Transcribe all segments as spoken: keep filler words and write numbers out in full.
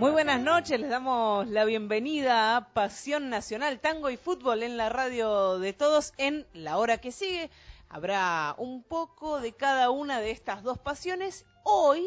Muy buenas noches, les damos la bienvenida a Pasión Nacional, Tango y Fútbol en la radio de todos. En la hora que sigue habrá un poco de cada una de estas dos pasiones. Hoy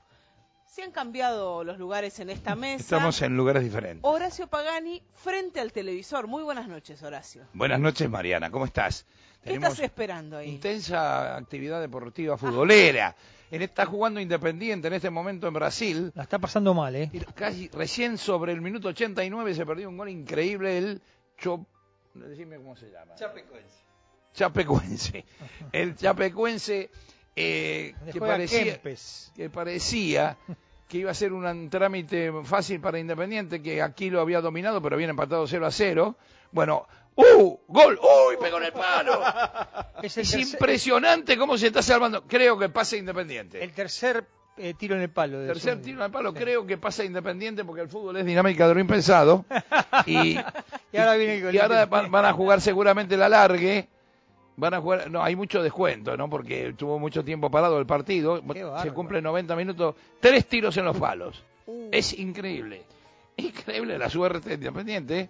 se han cambiado los lugares en esta mesa. Estamos en lugares diferentes. Horacio Pagani frente al televisor. Muy buenas noches, Horacio. Buenas noches, Mariana, ¿cómo estás? ¿Qué Tenemos estás esperando ahí? Intensa actividad deportiva futbolera. Él está jugando Independiente en este momento en Brasil. La está pasando mal, ¿eh? Y casi recién sobre el minuto ochenta y nueve se perdió un gol increíble. El Cho... Decime cómo se llama. Chapecoense. Chapecoense. El Chapecoense eh, que, parecía, que parecía que iba a ser un trámite fácil para Independiente, que aquí lo había dominado, pero había empatado cero a cero. Bueno... ¡Uh! ¡Gol! ¡Uy! ¡Pegó en el palo! Es, es tercer... impresionante cómo se está salvando. Creo que pasa Independiente. El tercer eh, tiro en el palo. El tercer tiro en el palo, sí. Creo que pasa Independiente porque el fútbol es dinámica de lo impensado. y, y ahora, viene el y ahora van, van a jugar seguramente la largue. Van a jugar, no, hay mucho descuento, ¿no? Porque estuvo mucho tiempo parado el partido. Se cumplen noventa minutos. Tres tiros en los palos. Uh. Es increíble. Increíble la suerte de Independiente.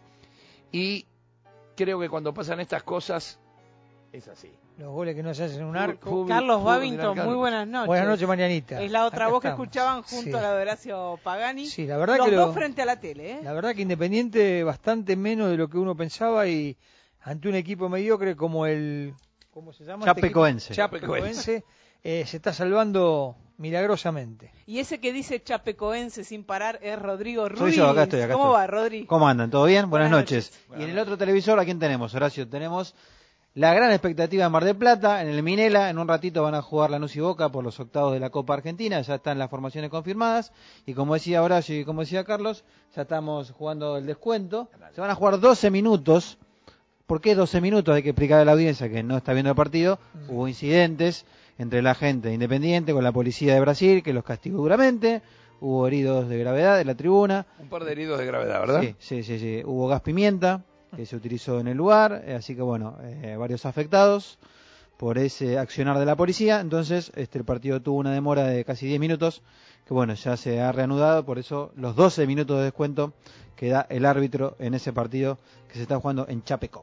Y creo que cuando pasan estas cosas es así. Los goles que no se hacen en un arco. Fútbol, Carlos fútbol, Babington, muy buenas noches. Buenas noches, Marianita. Es la otra Acá voz estamos. que escuchaban junto sí. a la de Horacio Pagani. Sí, la verdad Los que dos lo, frente a la tele, ¿eh? La verdad que Independiente bastante menos de lo que uno pensaba y ante un equipo mediocre como el ¿cómo se llama? Chapecoense. Este Chapecoense eh, se está salvando milagrosamente. Y ese que dice Chapecoense sin parar es Rodrigo Ruiz. Soy yo, acá estoy, acá ¿Cómo estoy. va, Rodri? ¿Cómo andan? ¿Todo bien? Buenas, Buenas noches. noches. Buenas y en el otro televisor, ¿a quién tenemos, Horacio? Tenemos la gran expectativa de Mar del Plata, en el Minela. En un ratito van a jugar Lanús y Boca por los octavos de la Copa Argentina. Ya están las formaciones confirmadas. Y como decía Horacio y como decía Carlos, ya estamos jugando el descuento. Se van a jugar doce minutos. ¿Por qué doce minutos? Hay que explicar a la audiencia que no está viendo el partido. Hubo incidentes entre la gente de Independiente con la policía de Brasil, que los castigó duramente. Hubo heridos de gravedad en la tribuna. Un par de heridos de gravedad, ¿verdad? Sí, sí, sí. sí. Hubo gas pimienta que se utilizó en el lugar. Eh, así que, bueno, eh, varios afectados por ese accionar de la policía. Entonces, este el partido tuvo una demora de casi diez minutos, que, bueno, ya se ha reanudado. Por eso, los doce minutos de descuento que da el árbitro en ese partido que se está jugando en Chapecó.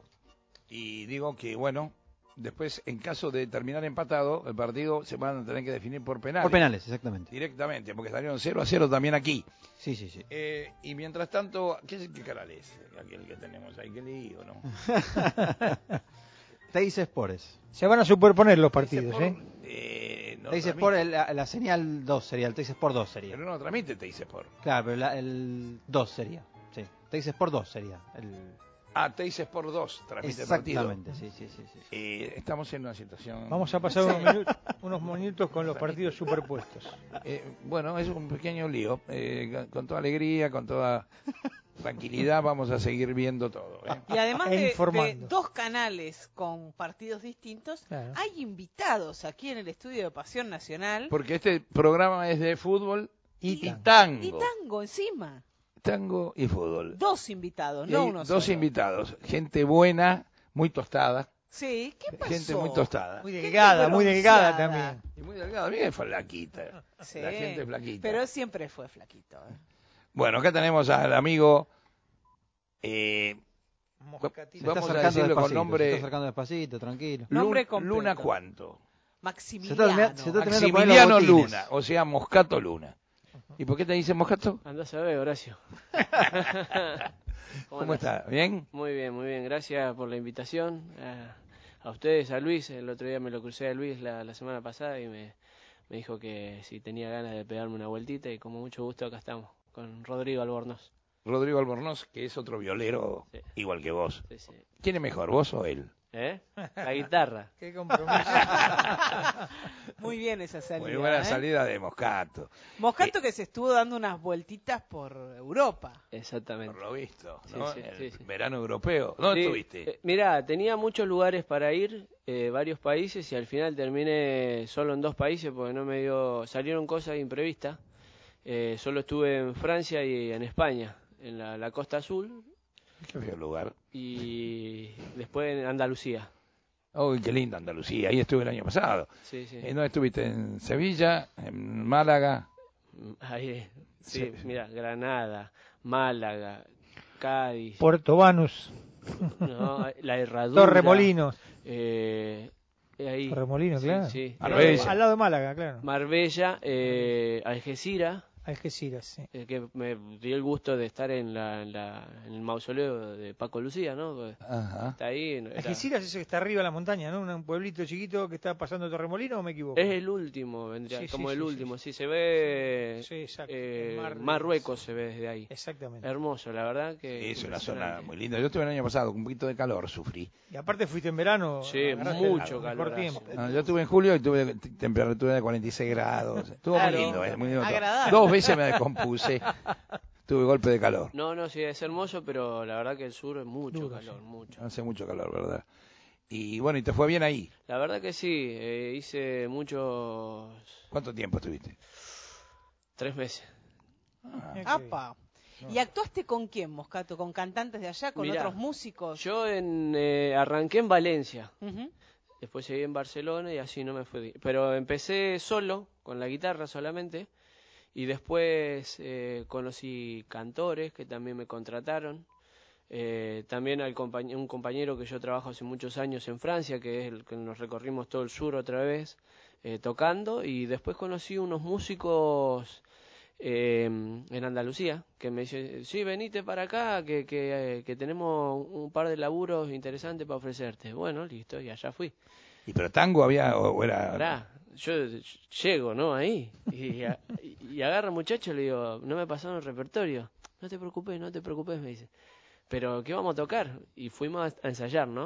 Y digo que, bueno, después, en caso de terminar empatado, el partido se van a tener que definir por penales. Por penales, exactamente. Directamente, porque salieron cero a cero también aquí. Sí, sí, sí. Eh, y mientras tanto, ¿qué, qué canal es aquel que tenemos ahí? ¿Qué lío, no? Teis Sports. Se van a superponer los partidos, Teis ¿eh? eh no Teis Sport, la, la señal dos sería, el Teis Sport dos sería. Pero no transmite Teis Sport. Claro, pero la, el dos sería. Sí, Teis Sport dos sería. El... Ah, Teis Sport dos transmite el partido. Exactamente, sí, sí, sí. sí. Eh, estamos en una situación... Vamos a pasar unos, minutos, unos minutos con los partidos superpuestos. Eh, bueno, es un pequeño lío. Eh, con toda alegría, con toda tranquilidad, vamos a seguir viendo todo. ¿eh? Y además de, de dos canales con partidos distintos, claro, hay invitados aquí en el estudio de Pasión Nacional. Porque este programa es de fútbol y, y, y tango. Y tango encima. Tango y fútbol. Dos invitados, y no uno Dos solo. invitados, gente buena, muy tostada. Sí, ¿qué pasó? Gente muy tostada. Muy delgada, muy delgada también. Y muy delgada, bien flaquita. Sí, la gente flaquita. Pero siempre fue flaquito. ¿eh? Bueno, acá tenemos al amigo... Eh, se vamos a decirlo con nombre... Se está acercando despacito, tranquilo. Nombre completo. Luna ¿cuánto? Maximiliano. Se está, se está Maximiliano Luna, o sea, Moscato Luna. ¿Y por qué te dice Moscato? Andás a ver, Horacio. ¿Cómo, ¿Cómo estás? ¿Bien? Muy bien, muy bien. Gracias por la invitación. A, a ustedes, a Luis. El otro día me lo crucé a Luis la, la semana pasada y me, me dijo que si tenía ganas de pegarme una vueltita y con mucho gusto acá estamos, con Rodrigo Albornoz. Rodrigo Albornoz, que es otro violero, sí, igual que vos. Sí, sí. ¿Quién es mejor, vos o él? ¿Eh? La guitarra. Qué compromiso. Muy bien esa salida. Muy buena ¿eh? salida de Moscato. Moscato eh, que se estuvo dando unas vueltitas por Europa. Exactamente. Por lo visto, sí, ¿no? Sí, el sí, sí. verano europeo. ¿Dónde sí, estuviste? Eh, mirá, tenía muchos lugares para ir, eh, varios países, y al final terminé solo en dos países porque no me dio, salieron cosas imprevistas. Eh, solo estuve en Francia y en España, en la, la Costa Azul. Qué feo lugar. Y después en Andalucía. Uy, qué linda Andalucía, ahí estuve el año pasado. Sí, sí. Eh, ¿No estuviste en Sevilla, en Málaga? Ahí, sí, Sí. mira, Granada, Málaga, Cádiz, Puerto Banús, no, la Herradura, Torremolinos. eh, ahí, Torremolinos, sí, claro. sí. Marbella. Al lado de Málaga, claro. Marbella, eh, Algeciras, Algeciras, sí. eh, que me dio el gusto de estar en, la, en, la, en el mausoleo de Paco Lucía, ¿no? Porque Ajá. está ahí. Era- Algeciras es ese que está arriba de la montaña, ¿no? Un pueblito chiquito que está pasando Torremolinos, ¿o me equivoco? Es el último, vendría, Sí, como sí, el sí, último, sí. sí, se ve, Sí, exacto. eh, El mar de- Marruecos se ve desde ahí. Exactamente. Hermoso, la verdad que Es una zona impresionante. muy linda. Yo estuve el año pasado, con un poquito de calor sufrí. Y aparte fuiste en verano. Sí, agarraste mucho el mejor calor tiempo. hace. No, yo estuve en julio y tuve t- temperatura de cuarenta y seis grados. Estuvo Claro. muy lindo, eh, muy lindo. Agradable. Dos veces me descompuse. Tuve golpe de calor. No, no, sí, es hermoso, pero la verdad que el sur es mucho Duro, calor, sí. mucho. Hace mucho calor, ¿verdad? Y bueno, ¿y te fue bien ahí? La verdad que sí, eh, hice muchos... ¿Cuánto tiempo estuviste? tres meses. Ah, Mira qué Apa. ¿Y actuaste con quién, Moscato? ¿Con cantantes de allá? ¿Con Mirá, otros músicos? Yo en, eh, arranqué en Valencia, Ujú. después seguí en Barcelona y así no me fue bien. Pero empecé solo, con la guitarra solamente, y después eh, conocí cantores que también me contrataron. Eh, también al compañ- un compañero que yo trabajo hace muchos años en Francia, que es el que nos recorrimos todo el sur otra vez, eh, tocando. Y después conocí unos músicos eh, en Andalucía, que me dice, sí, venite para acá, que, que, eh, que tenemos un par de laburos interesantes para ofrecerte. Bueno, listo, y allá fui. ¿Y pero tango había o o era...? Pará, yo llego, ¿no? Ahí, y, a- y agarro al muchacho y le digo, no me pasaron el repertorio. No te preocupes, no te preocupes, me dice. Pero, ¿qué vamos a tocar? Y fuimos a ensayar, ¿no?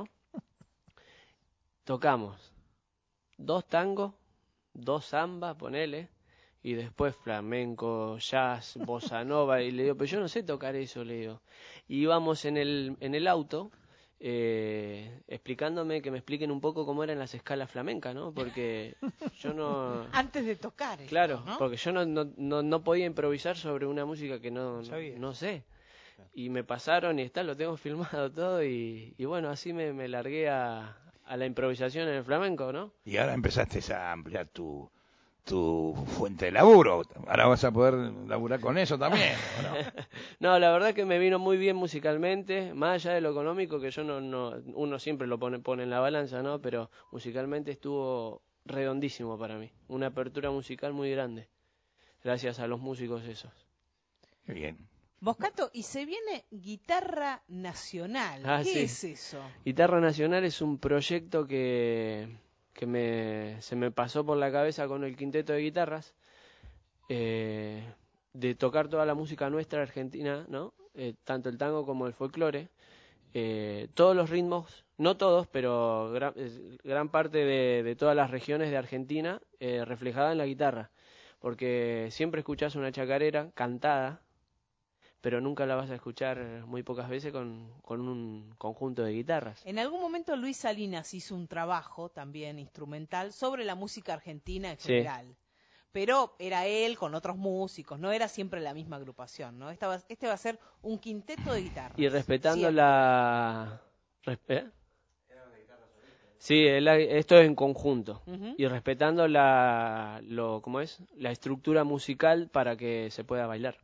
Tocamos dos tangos, dos zambas, ponele, y después flamenco, jazz, bossa nova, y le digo, pero yo no sé tocar eso, le digo. Y íbamos en el, en el auto, eh, explicándome, que me expliquen un poco cómo eran las escalas flamencas, ¿no? Porque yo no... Antes de tocar. esto, Claro, ¿no? porque yo no, no, no, no podía improvisar sobre una música que no, no, sabía. no sé. Y me pasaron y está, lo tengo filmado todo y, y bueno, así me, me largué a, a la improvisación en el flamenco, ¿no? Y ahora empezaste a ampliar tu, tu fuente de laburo. Ahora vas a poder laburar con eso también, ¿o no? No, la verdad que me vino muy bien musicalmente, más allá de lo económico, que yo no, no uno siempre lo pone, pone en la balanza, ¿no? Pero musicalmente estuvo redondísimo para mí, una apertura musical muy grande, gracias a los músicos esos. Qué bien. Moscato, y se viene Guitarra Nacional. Ah, ¿Qué sí. es eso? Guitarra Nacional es un proyecto que, que me, se me pasó por la cabeza con el quinteto de guitarras, eh, de tocar toda la música nuestra argentina, ¿no? Eh, tanto el tango como el folclore, eh, todos los ritmos, no todos, pero gran, eh, gran parte de, de todas las regiones de Argentina eh, reflejada en la guitarra, porque siempre escuchás una chacarera cantada, pero nunca la vas a escuchar muy pocas veces con, con un conjunto de guitarras. En algún momento Luis Salinas hizo un trabajo también instrumental sobre la música argentina en Sí. general. Pero era él con otros músicos, no era siempre la misma agrupación, ¿no? Esta va- este va a ser un quinteto de guitarras. Y respetando Siempre. la... respe- ¿eh? Sí, el- esto es en conjunto. Ujú. Y respetando la, lo, ¿cómo es? La estructura musical para que se pueda bailar.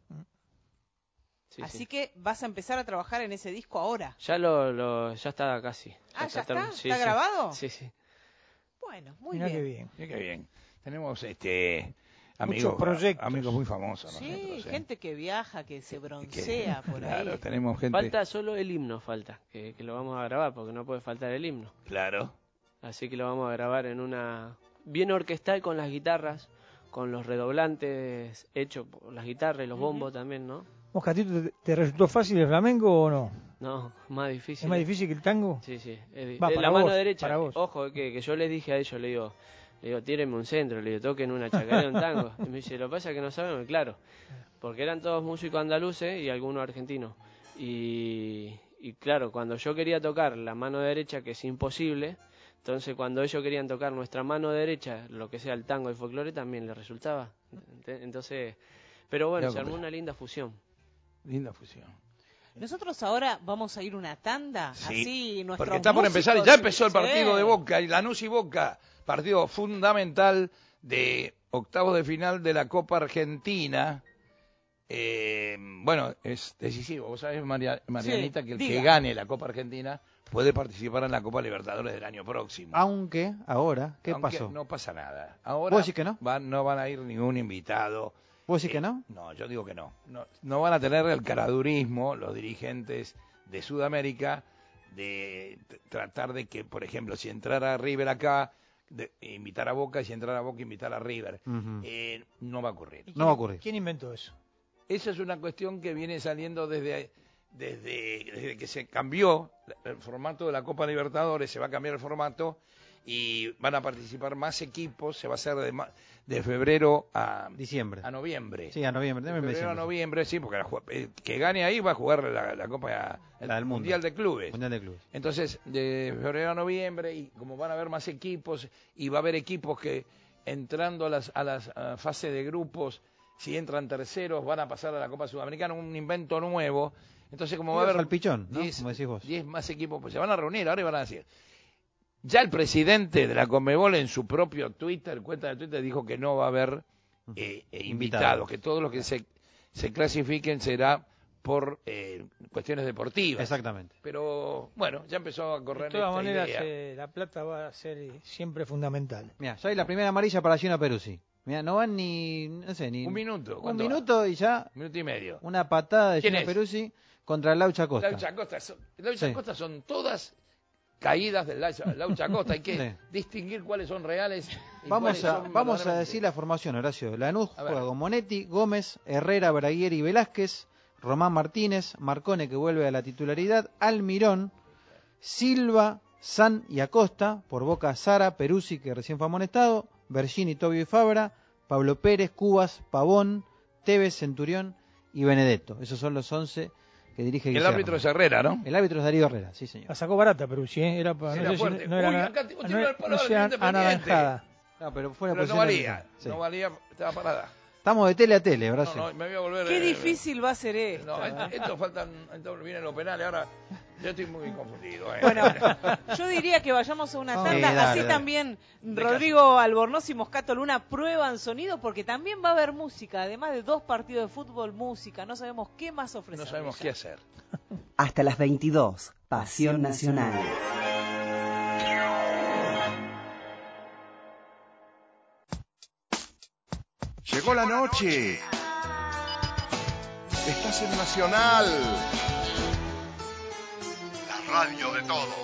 Sí, Así sí. que vas a empezar a trabajar en ese disco ahora. Ya lo, lo, ya está casi. Ah, ¿ya está? term- sí, ¿Está sí. grabado? Sí, sí. Bueno, muy Mirá bien. qué bien. Qué, qué bien. Tenemos este amigos, Muchos proyectos. amigos muy famosos Sí, nosotros, ¿eh? gente que viaja, que se Que- broncea por claro, ahí. tenemos gente. Falta solo el himno, falta, que, que lo vamos a grabar porque no puede faltar el himno. Claro. Así que lo vamos a grabar en una... bien orquestal con las guitarras, con los redoblantes hechos por las guitarras y los Ujú. bombos también, ¿no? Moscatito, ¿te, te resultó fácil el flamenco o no? No, más difícil. ¿Es más difícil que el tango? Sí, sí. Es di- Va, eh, para la mano vos, derecha. para vos. Ojo, que, que yo les dije a ellos, le digo, le digo, tírenme un centro, le digo, toquen una chacarera, un tango. Y me dice, lo que pasa es que no sabemos, claro. Porque eran todos músicos andaluces y algunos argentinos. Y, y claro, cuando yo quería tocar la mano derecha, que es imposible, entonces cuando ellos querían tocar nuestra mano derecha, lo que sea el tango y el folclore, también les resultaba. Ent- Entonces, pero bueno, Loco, se armó pero- una linda fusión. Linda fusión. Nosotros ahora vamos a ir una tanda, Sí, así nuestros porque está por músicos- empezar, ya empezó el partido Sí. de Boca y Lanús y Boca, partido fundamental de octavos de final de la Copa Argentina. Eh, bueno, es decisivo. Vos sabés, María, Marianita, sí, que el diga. que gane la Copa Argentina puede participar en la Copa Libertadores del año próximo. Aunque, ahora, ¿qué Aunque pasó? No pasa nada. Ahora ¿Vos decís que no? Van, no van a ir ningún invitado. ¿Vos decís eh, que no? No, yo digo que no. no. No van a tener el caradurismo los dirigentes de Sudamérica de tratar de que, por ejemplo, si entrara River acá, de invitar a Boca, y si entrara a Boca, invitar a River. Uh-huh. eh, no va a ocurrir. No va a ocurrir. ¿Quién inventó eso? Esa es una cuestión que viene saliendo desde, desde, desde que se cambió el formato de la Copa Libertadores, se va a cambiar el formato y van a participar más equipos, se va a hacer de, de febrero a diciembre, a noviembre. Sí, a noviembre. De febrero a noviembre, sí, porque la, el que gane ahí va a jugar la, la Copa, el la del Mundial de Clubes. Mundial de Clubes. Entonces, de febrero a noviembre, y como van a haber más equipos, y va a haber equipos que entrando a las a las a fase de grupos, si entran terceros, van a pasar a la Copa Sudamericana, un invento nuevo. Entonces, como va a haber salpichón, ¿no? diez, como decís vos. diez más equipos, pues se van a reunir ahora y van a decir. Ya el presidente de la Conmebol en su propio Twitter, cuenta de Twitter, dijo que no va a haber eh, eh, invitados, que todos los que se, se clasifiquen será por eh, cuestiones deportivas. Exactamente. Pero bueno, ya empezó a correr. De todas esta maneras, idea. Eh, la plata va a ser siempre fundamental. Mira, ya hay la primera amarilla para Gino Peruzzi. Mira, no van ni, no sé, ni... Un minuto. Un minuto va? y ya... Un minuto y medio. Una patada de ¿Quién Gino es? Peruzzi contra Laucha Costa. Laucha Costa. Son, Laucha sí. Costa son todas caídas del Laucha Costa. Hay que sí. distinguir cuáles son reales y Vamos cuáles a, son vamos a decir la formación, Horacio. Lanús juega con Monetti, Gómez, Herrera, Braguieri y Velázquez, Román Martínez, Marcone que vuelve a la titularidad, Almirón, Silva, San y Acosta, por Boca Sara, Peruzzi que recién fue amonestado, Bergini, Tobio y Fabra, Pablo Pérez, Cubas, Pavón, Tevez, Centurión y Benedetto. Esos son los once que dirige El Guillermo. árbitro es Herrera, ¿no? El árbitro es Darío Herrera, sí señor. La sacó barata Peruzzi, ¿eh? Era para, era no sé fuerte. si no era, Uy, na, acá no, no, no sea anaranjada. No, pero fue la pero no valía, sí. no valía, estaba parada. Estamos de tele a tele, Horacio. No, no, me voy a volver. Qué eh, difícil va a ser esto. No, esto, esto faltan, esto vienen los penales, ahora yo estoy muy confundido. Eh. Bueno, yo diría que vayamos a una tanda, sí, dale, así dale. también Rodrigo Albornoz y Moscato Luna prueban sonido, porque también va a haber música, además de dos partidos de fútbol, música, no sabemos qué más ofrecer. No sabemos qué hacer. Hasta las veintidós, Pasión Nacional. Llegó la noche. Estás en Nacional. La radio de todos.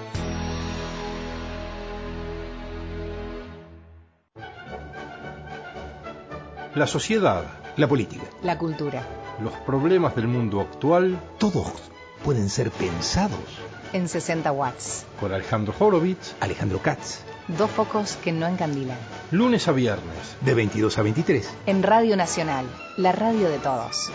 La sociedad, la política, la cultura, los problemas del mundo actual, todos pueden ser pensados en sesenta watts. Con Alejandro Horowitz, Alejandro Katz. Dos focos que no encandilan. Lunes a viernes, de veintidós a veintitrés. En Radio Nacional, la radio de todos.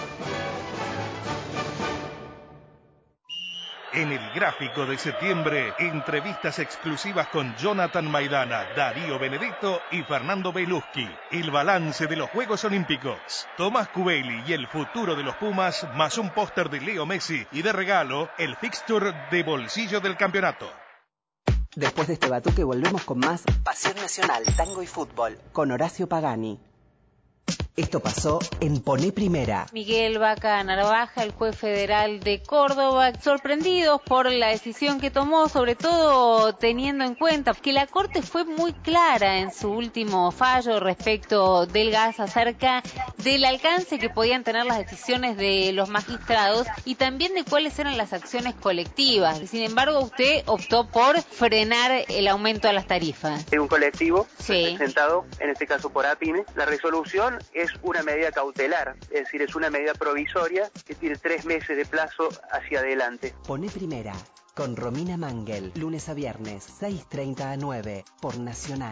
En el gráfico de septiembre, entrevistas exclusivas con Jonathan Maidana, Darío Benedetto y Fernando Beluschi. El balance de los Juegos Olímpicos. Tomás Cubelli y el futuro de los Pumas, más un póster de Leo Messi y de regalo, el fixture de bolsillo del campeonato. Después de este batuque volvemos con más Pasión Nacional, Tango y Fútbol, con Horacio Pagani. Esto pasó en Poné Primera. Miguel Vaca Narvaja, el juez federal de Córdoba, sorprendidos por la decisión que tomó, sobre todo teniendo en cuenta que la Corte fue muy clara en su último fallo respecto del gas acerca del alcance que podían tener las decisiones de los magistrados y también de cuáles eran las acciones colectivas. Sin embargo, usted optó por frenar el aumento de las tarifas. De un colectivo sí. presentado, en este caso por APIME. La resolución es una medida cautelar, es decir, es una medida provisoria que tiene tres meses de plazo hacia adelante. Poné Primera, con Romina Mangel, lunes a viernes, seis treinta a nueve, por Nacional.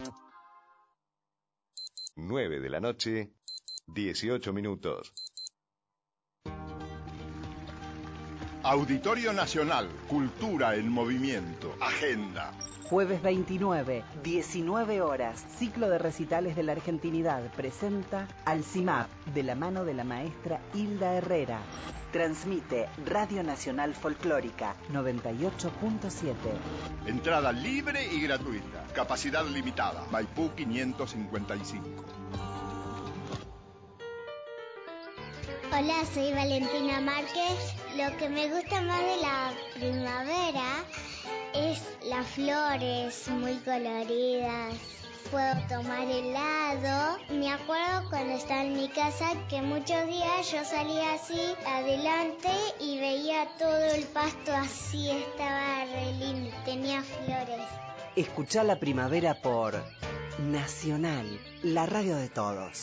nueve de la noche, dieciocho minutos. Auditorio Nacional, Cultura en Movimiento, Agenda. Jueves veintinueve, diecinueve horas, ciclo de recitales de la Argentinidad presenta Al CIMAP, de la mano de la maestra Hilda Herrera. Transmite Radio Nacional Folclórica noventa y ocho punto siete. Entrada libre y gratuita. Capacidad limitada. Maipú quinientos cincuenta y cinco. Hola, soy Valentina Márquez. Lo que me gusta más de la primavera es las flores muy coloridas. Puedo tomar helado. Me acuerdo cuando estaba en mi casa que muchos días yo salía así adelante y veía todo el pasto así, estaba re lindo, tenía flores. Escuchá la primavera por Nacional, la radio de todos.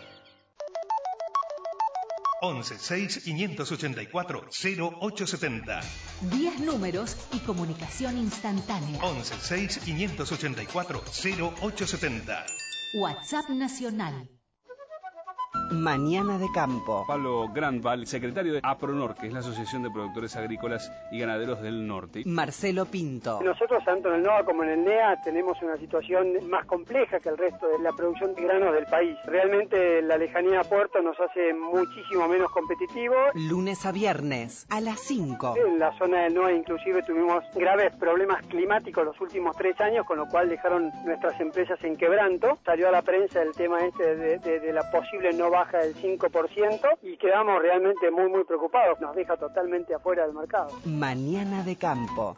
once seis quinientos ochenta y cuatro cero ocho setenta. diez números y comunicación instantánea. once seis quinientos ochenta y cuatro cero ocho setenta. WhatsApp Nacional. Mañana de campo. Pablo Grandval, secretario de APRONOR, que es la Asociación de Productores Agrícolas y Ganaderos del Norte. Marcelo Pinto. Nosotros, tanto en el NOA como en el NEA, tenemos una situación más compleja que el resto de la producción de granos del país. Realmente la lejanía a puerto nos hace muchísimo menos competitivos. Lunes a viernes, a las cinco. En la zona del NOA inclusive tuvimos graves problemas climáticos los últimos tres años, con lo cual dejaron nuestras empresas en quebranto. Salió a la prensa el tema este de, de, de la posible no baja del cinco por ciento y quedamos realmente muy muy preocupados. Nos deja totalmente afuera del mercado. Mañana de campo.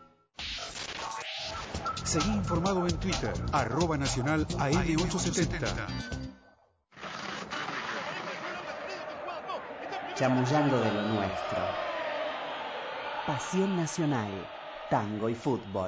Seguí informado en Twitter, arroba nacional A M ochocientos setenta. Chamullando de lo nuestro. Pasión nacional, tango y fútbol.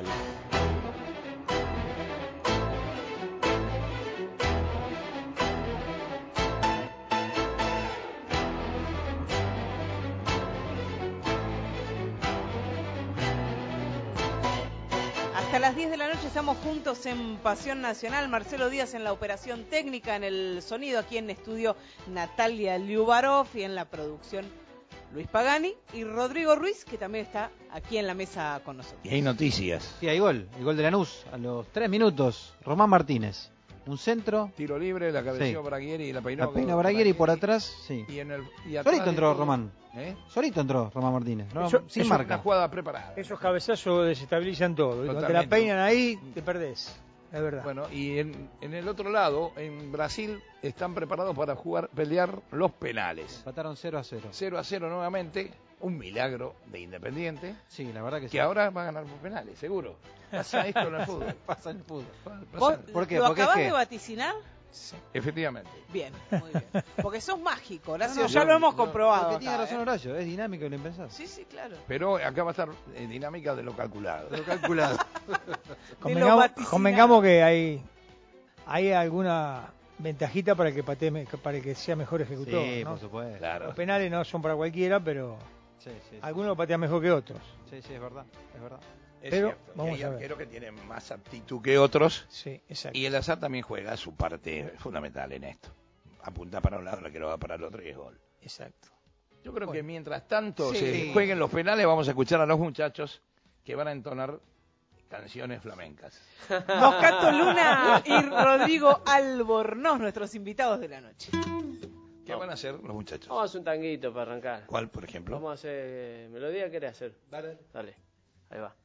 Hasta las diez de la noche estamos juntos en Pasión Nacional. Marcelo Díaz en la operación técnica, en el sonido, aquí en estudio Natalia Liubarov y en la producción Luis Pagani y Rodrigo Ruiz, que también está aquí en la mesa con nosotros. Y hay noticias. Sí, hay gol, el gol de Lanús a los tres minutos. Román Martínez, un centro. Tiro libre, la cabeció Sí. Braguieri y la peinó. La peina Braguieri por atrás, sí. Y en el, y atrás Solito entró de todo- Román. ¿Eh? Solito entró Román Martínez. No, Eso- sin eso- marca. Una jugada preparada. Esos cabezazos desestabilizan todo. Y cuando te la Totalmente. peinan ahí, te perdés. Es verdad. Bueno, y en, en el otro lado, en Brasil, están preparados para jugar, pelear los penales. Empataron cero a cero. cero a cero nuevamente, un milagro de Independiente. Sí, la verdad que, que sí. ahora va a ganar por penales, seguro. Pasa esto en el fútbol. Pasa en el fútbol. ¿Vos ¿Por qué? lo Porque es acabás que- de vaticinar? Efectivamente. Bien, muy bien. Porque sos mágico, Horacio, No, no, ya yo- lo hemos yo- comprobado. Porque tiene acá, razón ¿eh? Horacio, es dinámico y lo impensado. Sí, sí, claro. Pero acá va a estar en dinámica de lo calculado. De lo calculado. Convengamos, vaticinado. convengamos que hay, hay alguna ventajita para el que patee, me- para el que sea mejor ejecutor. Sí, ¿no? por supuesto. Claro. Los penales no son para cualquiera, pero Sí, sí, sí. algunos lo patean mejor que otros. Sí, sí, es verdad, es verdad. Es Pero, cierto. Y vamos hay a ver. arqueros que tienen más aptitud que otros. Sí, exacto. Y el azar también juega su parte fundamental en esto. Apunta para un lado, la que lo va para el otro y es gol. Exacto. Yo creo Bueno. que mientras tanto Sí. se jueguen los penales, vamos a escuchar a los muchachos que van a entonar canciones flamencas. Moscato Luna y Rodrigo Albornoz, nuestros invitados de la noche. ¿Qué van a hacer los muchachos? Vamos a hacer un tanguito para arrancar. ¿Cuál, por ejemplo? Vamos a hacer eh, melodía, ¿qué querés hacer? Dale. Dale, ahí va.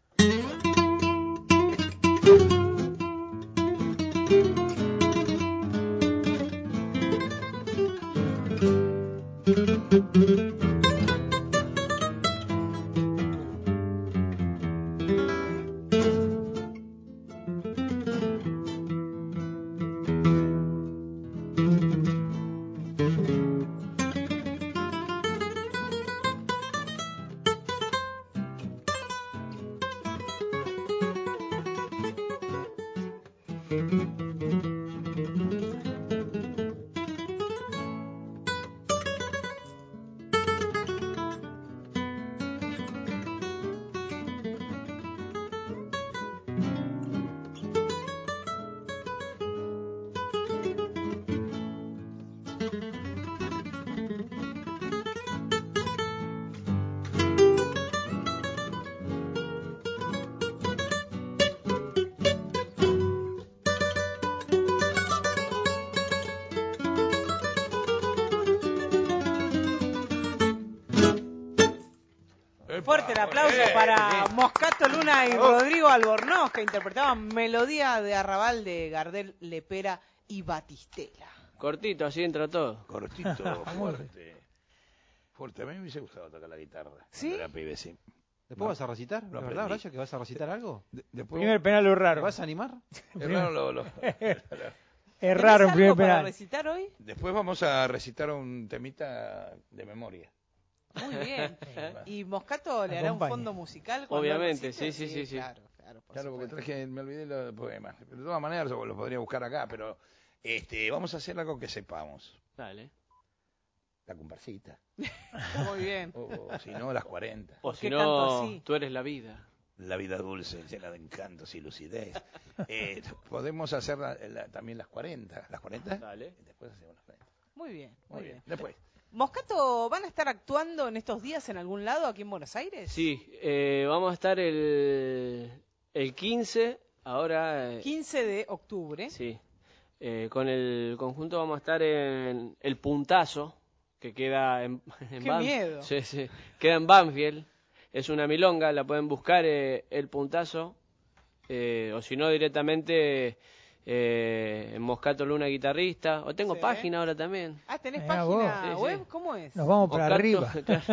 Fuerte el aplauso para Moscato Luna y Rodrigo Albornoz, que interpretaban Melodía de Arrabal de Gardel, Lepera y Batistela. Cortito, así entra todo. Cortito, fuerte. Fuerte, a mí me hubiese gustado tocar la guitarra. ¿Sí? Era pibe, sí. ¿Después No, vas a recitar? lo ¿De verdad, aprendí. Horacio, que vas a recitar algo? De- después, Primer penal es ¿Te raro. vas a animar? es raro lo- lo- Es raro un ¿Tenés primer algo para penal. recitar hoy? Después vamos a recitar un temita de memoria. Muy bien. ¿Y Moscato le hará un Acompaña. fondo musical? cuando Obviamente, recite? sí, sí, sí, sí. Claro, claro, por Claro, porque supuesto. traje, me olvidé los poemas. De todas maneras, yo los podría buscar acá, pero este, vamos a hacer algo que sepamos. Dale. La comparsita. Muy bien. O, o si no, las cuarenta. O ¿Por si qué tanto no, así? tú eres la vida. La vida dulce, llena de encantos y lucidez. Eh, podemos hacer la- la- también las cuarenta. ¿Las cuarenta? Dale. Y después hacemos las cuarenta. Muy bien, muy, Muy bien. bien. Después. ¿Moscato van a estar actuando en estos días en algún lado aquí en Buenos Aires? Sí, eh, vamos a estar el, el quince, ahora... eh, quince de octubre. Sí, eh, con el conjunto vamos a estar en El Puntazo, que queda en, en ¡Qué Ban- miedo! Sí, sí, queda en Banfield. Es una milonga, la pueden buscar, eh, El Puntazo, eh, o si no directamente eh, en Moscato Luna Guitarrista, o tengo Sí. página ahora también. Ah, ¿tenés Mirá página vos. Sí, web? sí. ¿Cómo es? Nos vamos para arriba.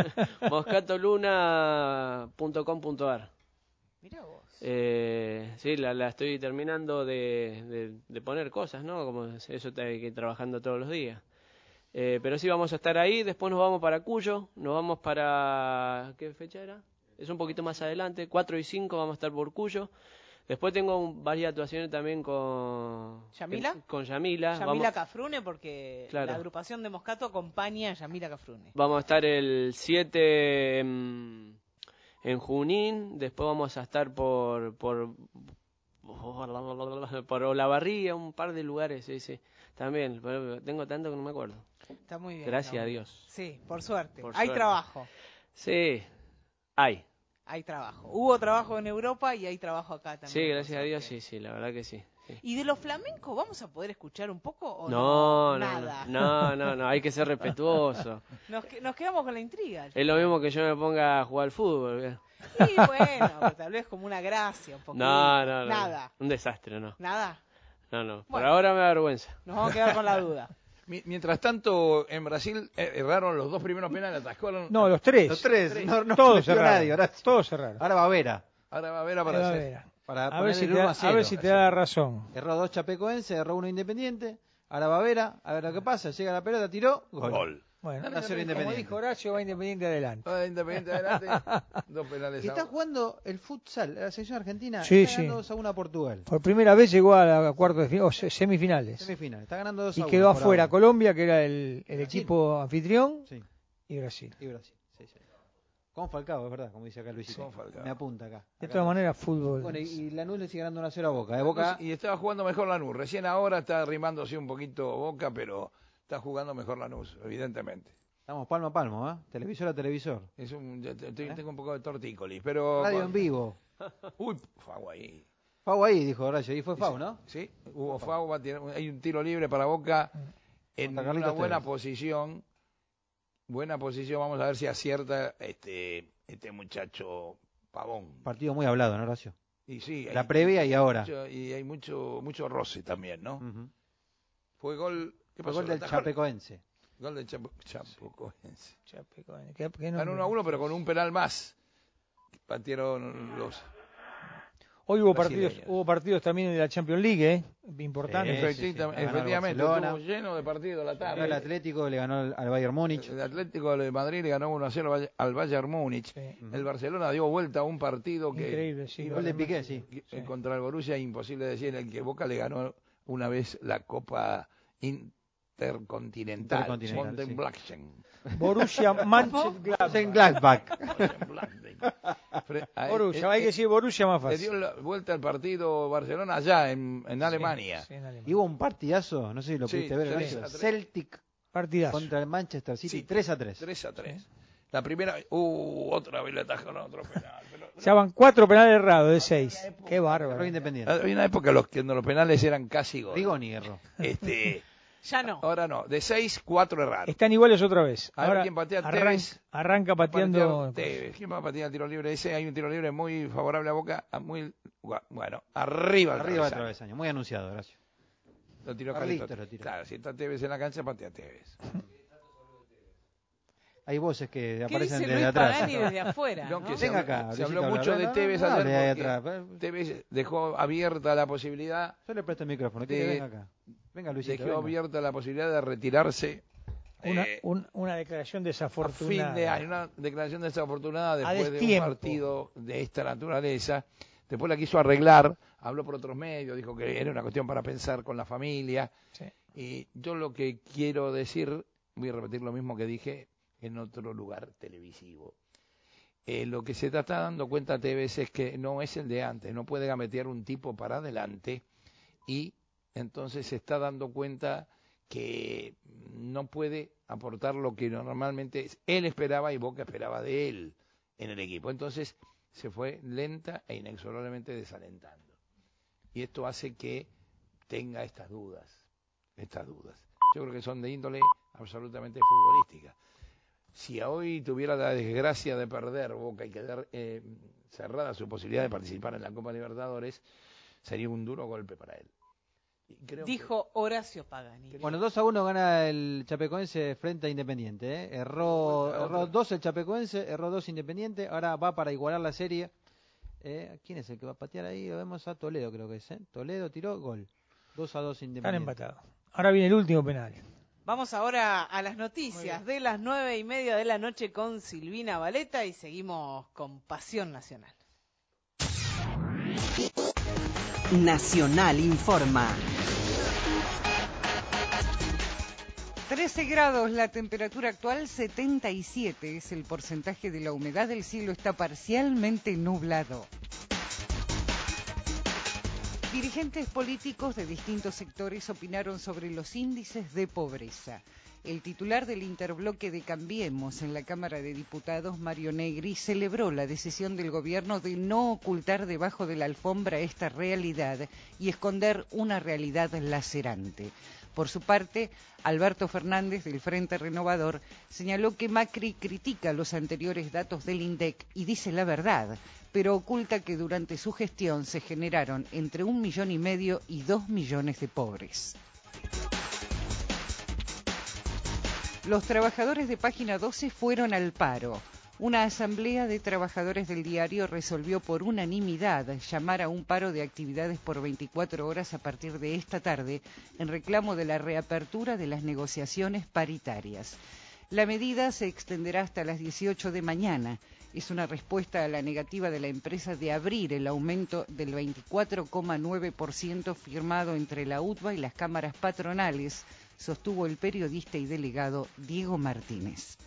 moscatoluna punto com punto ar. Mirá vos. Eh, sí, la, la estoy terminando de, de, de poner cosas, ¿no? Como eso está hay que ir trabajando todos los días. Eh, pero sí, vamos a estar ahí. Después nos vamos para Cuyo. Nos vamos para... ¿Qué fecha era? Es un poquito más adelante. cuatro y cinco vamos a estar por Cuyo. Después tengo un- varias actuaciones también con... ¿Yamila? Con Yamila. Yamila Vamos, Cafrune, porque Claro. la agrupación de Moscato acompaña a Yamila Cafrune. vamos a estar el siete en, en Junín. Después vamos a estar por... por por Olavarría, un par de lugares, sí, sí. También, pero tengo tanto que no me acuerdo. Está muy bien. Gracias está a muy Dios. bien. Sí, por suerte. Por Hay suerte. trabajo. Sí, hay. Hay trabajo. Hubo trabajo en Europa y hay trabajo acá también. Sí, por gracias a Dios, suerte. sí, sí, la verdad que sí. sí. ¿Y de los flamencos vamos a poder escuchar un poco o No, no? no, Nada. no, no, no, hay que ser respetuoso. Nos, que- nos quedamos con la intriga. Es lo mismo que yo me ponga a jugar al fútbol. ¿eh? Sí, bueno, pero tal vez como una gracia, un poquito. No, no, no. Nada. Un desastre, no. Nada. No, no. Por Bueno. ahora me da vergüenza. Nos vamos a quedar con la duda. Mi- Mientras tanto, en Brasil eh, erraron los dos primeros penales, atascaron. No, los tres. Los tres. No, no Todos metió cerraron. nadie, Horacio. Todos cerraron. Ahora va a Vera. Ahora va a ver a Ahí va a Brasil. ver. Para A ver, poner si el te, da, uno a a cero. ver si te da razón. Erró dos Chapecoense, erró uno Independiente. Ahora va a Vera. A ver lo que pasa. Llega la pelota, tiró. Gol. Gol. Bueno, uno a cero como Independiente. dijo Horacio, va Independiente adelante. Ah, Independiente adelante. Dos penales. Y está a- jugando el futsal, la selección argentina. Sí, está sí. ganando dos a uno a Portugal. Por primera vez llegó a la cuarto de fi- o se- semifinales. Semifinal. Está ganando dos Y a uno. quedó por afuera ahora. Colombia, que era el, el Brasil. equipo anfitrión, Sí. y Brasil. Y Brasil. Sí, sí. Con Falcao, es verdad, como dice acá Luisito. Con Falcao. Me apunta acá. De Acá todas está. maneras, fútbol. Bueno, y, y Lanús le sigue ganando una cero a Boca. De Boca Y estaba jugando mejor Lanús. Recién ahora está arrimándose un poquito Boca, pero está jugando mejor Lanús, evidentemente. estamos palmo a palmo, ¿eh? Televisor a televisor. Es un, ya te- te- ¿Eh? tengo un poco de tortícolis, pero... Radio en vivo. Uy, Fau ahí. Fau ahí, dijo Horacio. Y fue Fau, ¿no? Sí, hubo Fau, va a tirar- hay un tiro libre para Boca en Contra una Carlitos buena Tevez. posición. Buena posición, vamos a ver si acierta este, este muchacho Pavón. Partido muy hablado, ¿no, Horacio? Y sí, La hay- previa y ahora. mucho- y hay mucho mucho roce también, ¿no? Ujú. Fue gol... ¿Qué Fue pasó? gol del ¿Lo atajó? Chapecoense. Gol del Chapo- Chapecoense. Chapecoense. ¿Qué- qué Ganó nombre? uno a uno, pero con un penal más. Batieron los... Hoy hubo brasileños. partidos, hubo partidos también de la Champions League, ¿eh? Importante. Sí, sí, sí. Efectiva- Ganó el Efectivamente, Barcelona. estuvo lleno de partidos la El tarde. Atlético le ganó al, al Bayern Múnich. El Atlético de Madrid le ganó uno a cero al Valle- al Bayern Múnich. Sí. El Barcelona dio vuelta a un partido que Increíble, sí. Gol de Piqué, sí. que- Sí. contra el Borussia, imposible decir, el que Boca le ganó una vez la Copa Intercontinental. Intercontinental, sí. Mönchengladbach. Borussia Mönchengladbach. En Gladbach. Fre- a- Borussia, eh, hay que eh, decir Borussia más Le dio fácil. la vuelta al partido Barcelona allá en, en Alemania. Sí, en Alemania. Y hubo un partidazo, no sé si lo Sí, pudiste ver, sí, Horacio. a tres. Celtic Partidazo. contra el Manchester City, Sí. tres a tres. tres a tres. La primera, uh, otra vez le atajaron otro penal. Pero- Ya van cuatro penales errados de seis. Qué Erró bárbaro. Independiente. Había una época los, que los penales eran casi goles. Rigoni erró. Este, Ya no. Ahora no. De seis, cuatro erraron. Están iguales otra vez. A ver Ahora quién patea. arran Tevez. arranca pateando. Tevez. ¿Quién va a patear el tiro libre ese? Hay un tiro libre muy favorable a Boca. Muy bueno. Arriba del Arriba del travesaño. Muy anunciado, gracias. Lo tiró Carlitos. Claro, si está Tevez en la cancha, patea Tevez. Hay voces que aparecen dice desde Luis atrás. Pagani desde afuera? No, ¿no? que se, Venga habló, acá, se habló Luisito, mucho habla, de no, Tevez no, ayer hable ahí porque atrás. Tevez dejó abierta la posibilidad. Yo le presto el micrófono. De, venga acá. Venga, Luisito. Dejó venga. abierta la posibilidad de retirarse. Una, eh, un, una declaración desafortunada. A fin de año, una declaración desafortunada después de un partido de esta naturaleza. Después la quiso arreglar, habló por otros medios, dijo que era una cuestión para pensar con la familia. Sí. Y yo lo que quiero decir, voy a repetir lo mismo que dije en otro lugar televisivo. Eh, lo que se te está dando cuenta Tevez es que no es el de antes, no puede gametear un tipo para adelante y entonces se está dando cuenta que no puede aportar lo que normalmente él esperaba y Boca esperaba de él en el equipo. Entonces se fue lenta e inexorablemente desalentando. Y esto hace que tenga estas dudas, estas dudas. Yo creo que son de índole absolutamente futbolística. Si hoy tuviera la desgracia de perder Boca y quedar eh, cerrada su posibilidad de participar en la Copa Libertadores, sería un duro golpe para él. Y creo Dijo que... Horacio Pagani. Bueno, dos a uno gana el Chapecoense frente a Independiente. ¿eh? Erró, erró dos el Chapecoense, erró dos Independiente. Ahora va para igualar la serie. ¿Eh? ¿Quién es el que va a patear ahí? Lo vemos a Toledo, creo que es. ¿eh? Toledo tiró, gol. dos a dos Independiente. Están empatados. Ahora viene el último penal. Vamos ahora a las noticias de las nueve y media de la noche con Silvina Valeta y seguimos con Pasión Nacional. Nacional informa. trece grados la temperatura actual, setenta y siete es el porcentaje de la humedad, el cielo está parcialmente nublado. Dirigentes políticos de distintos sectores opinaron sobre los índices de pobreza. El titular del interbloque de Cambiemos en la Cámara de Diputados, Mario Negri, celebró la decisión del gobierno de no ocultar debajo de la alfombra esta realidad y esconder una realidad lacerante. Por su parte, Alberto Fernández, del Frente Renovador, señaló que Macri critica los anteriores datos del INDEC y dice la verdad, pero oculta que durante su gestión se generaron entre un millón y medio y dos millones de pobres. Los trabajadores de Página doce fueron al paro. Una asamblea de trabajadores del diario resolvió por unanimidad llamar a un paro de actividades por veinticuatro horas a partir de esta tarde en reclamo de la reapertura de las negociaciones paritarias. La medida se extenderá hasta las dieciocho de mañana. Es una respuesta a la negativa de la empresa de abrir el aumento del veinticuatro coma nueve por ciento firmado entre la U T B A y las cámaras patronales, sostuvo el periodista y delegado Diego Martínez.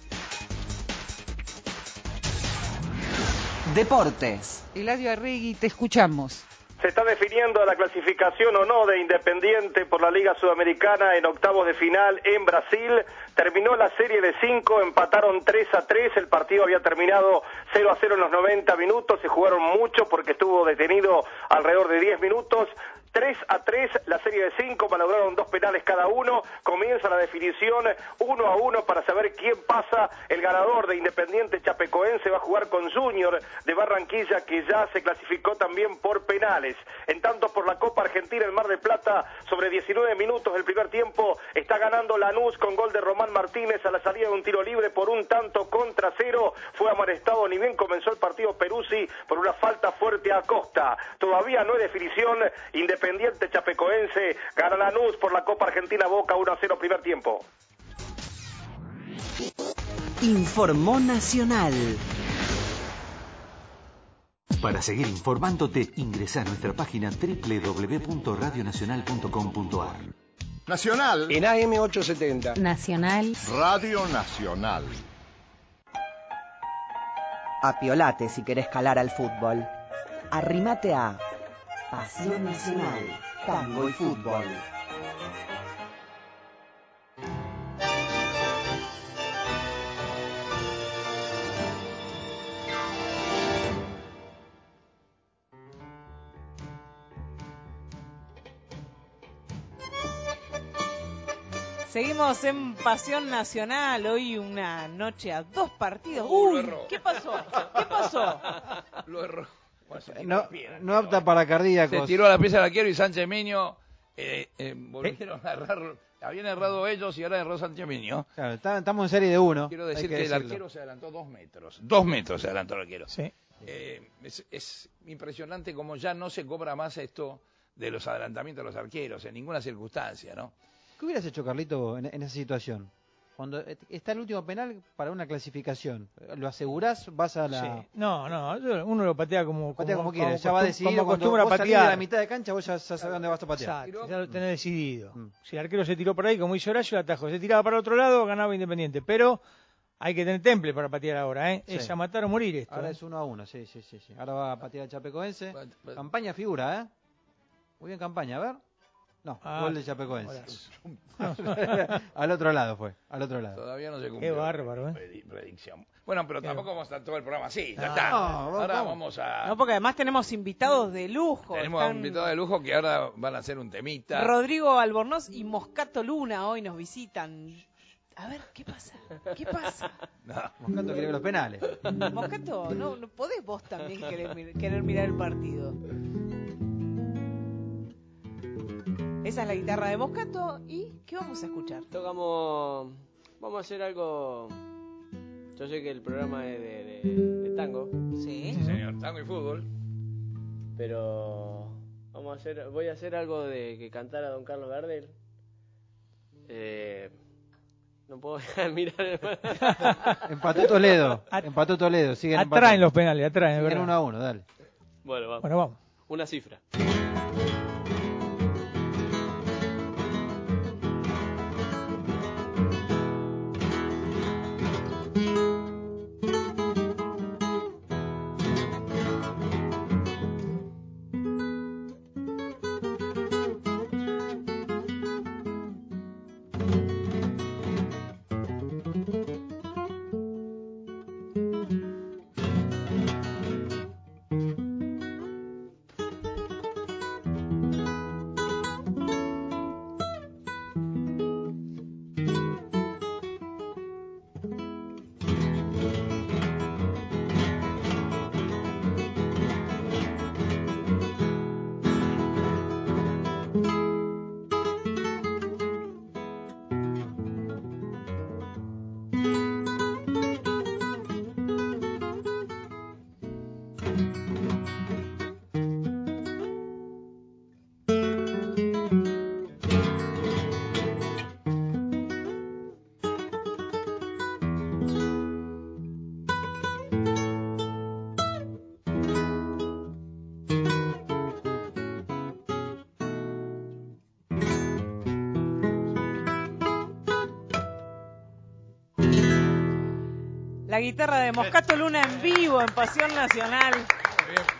Deportes. Eladio Arregui, te escuchamos. Se está definiendo la clasificación o no de Independiente por la Liga Sudamericana en octavos de final en Brasil. Terminó la serie de cinco, empataron tres a tres, el partido había terminado cero a cero en los noventa minutos, se jugaron mucho porque estuvo detenido alrededor de diez minutos. tres a tres, la serie de cinco, lograron dos penales cada uno, comienza la definición uno a uno para saber quién pasa. El ganador de Independiente Chapecoense va a jugar con Junior de Barranquilla, que ya se clasificó también por penales. En tanto, por la Copa Argentina, el Mar del Plata, sobre diecinueve minutos del primer tiempo, está ganando Lanús con gol de Román Martínez a la salida de un tiro libre por un tanto contra cero. Fue amonestado ni bien comenzó el partido Peruzzi por una falta fuerte a Costa. Todavía no hay definición. Independiente Chapecoense gana Lanús por la Copa Argentina. Boca uno a cero primer tiempo. Informó Nacional. Para seguir informándote, ingresa a nuestra página doble u doble u doble u punto radio nacional punto com punto a r. Nacional. En A M ochocientos setenta. Nacional. Radio Nacional. Apiolate si querés calar al fútbol. Arrimate a Pasión Nacional, Tango y Fútbol. Seguimos en Pasión Nacional, hoy una noche a dos partidos. Uh, Uy, ¿qué pasó? ¿Qué pasó? Lo erró. Bueno, no, no apta para cardíacos. Se tiró a la pieza del arquero y Sánchez Miño eh, eh, volvieron a errar. Habían errado ellos y ahora erró Sánchez Miño. Claro, está, estamos en serie de uno. Quiero decir que, que el arquero se adelantó dos metros. Dos metros se adelantó el arquero. Sí. Eh, es, es impresionante como ya no se cobra más esto de los adelantamientos de los arqueros en ninguna circunstancia, ¿no? ¿Qué hubieras hecho, Carlito, en, en esa situación? Cuando está el último penal para una clasificación, ¿lo asegurás? ¿Vas a la...? Sí. No, no, uno lo patea como, patea como, como quiere, como ya va decidido. Como cuando acostumbra vos a salís patear. de la mitad de cancha, vos ya sabés dónde vas a patear. Exacto, ya lo tenés decidido. Mm. Si el arquero se tiró por ahí, como hizo Horacio, el atajo. Se tiraba para el otro lado, ganaba Independiente. Pero hay que tener temple para patear ahora, ¿eh? Sí. Es a matar o morir esto. Ahora ¿eh? es uno a uno, sí, sí, sí, sí. Ahora va a patear el Chapecoense. Campaña figura, ¿eh? Muy bien campaña, a ver. No, ah, gol de Chapecoense. Al otro lado fue, al otro lado. Todavía no se cumplió. Qué bárbaro, ¿eh? Predicción. Bueno, pero tampoco vamos a estar todo el programa así, ya no, está. No, ahora vamos. vamos a... No, porque además tenemos invitados de lujo. Tenemos Están... invitados de lujo que ahora van a hacer un temita. Rodrigo Albornoz y Moscato Luna hoy nos visitan. A ver, ¿qué pasa? ¿Qué pasa? No. Moscato quiere ver los penales. Moscato, no, no podés vos también querer, querer mirar el partido. Esa es la guitarra de Moscato. ¿Y qué vamos a escuchar? Tocamos... Vamos a hacer algo... Yo sé que el programa es de, de, de tango. Sí. Sí, señor. Tango y fútbol. Pero... Vamos a hacer... Voy a hacer algo de que cantara Don Carlos Gardel. Eh... No puedo dejar de mirar el... Empató Toledo. Empató Toledo. Siguen atraen los penales, atraen. Siguen uno a uno, dale. Bueno, vamos. Bueno, vamos. Una cifra. La guitarra de Moscato Luna en vivo en Pasión Nacional. Muy bien,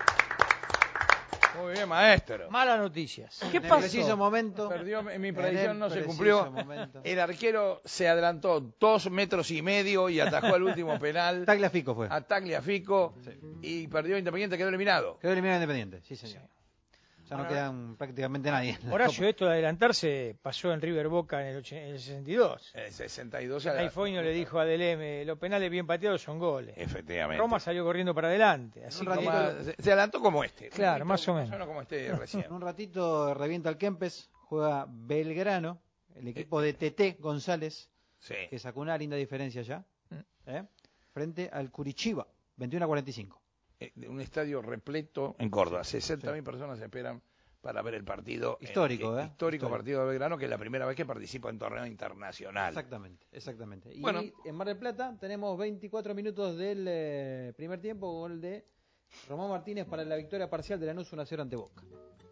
Muy bien maestro. Malas noticias. ¿Qué en pasó? En preciso momento. Perdió, mi predicción no se preciso cumplió. Momento. El arquero se adelantó dos metros y medio y atajó el último penal. Tagliafico fue. A Tagliafico sí. Y perdió Independiente, quedó eliminado. Quedó eliminado Independiente, sí señor. Sí. Ya no Ahora, quedan prácticamente nadie. Horacio, esto de adelantarse pasó en River Boca en el, en el sesenta y dos. En el sesenta y dos. Ahí Foyno le dijo a Deleme, los penales bien pateados son goles. Efectivamente. Roma salió corriendo para adelante. Así un que... ratito, se, se adelantó como este. Claro, más o menos. Más o menos como este recién. En un ratito revienta el Kempes, juega Belgrano, el equipo de Tete González, sí. que sacó una linda diferencia ya, ¿eh? Frente al Curitiba, veintiuno a cuarenta y cinco. Eh, un estadio repleto en Córdoba, sesenta mil sí. personas esperan para ver el partido histórico, eh, ¿eh? histórico partido de Belgrano, que es la primera vez que participa en torneo internacional. Exactamente, exactamente. Y bueno, en Mar del Plata tenemos veinticuatro minutos del eh, primer tiempo, gol de Román Martínez para la victoria parcial de Lanús uno a cero ante Boca.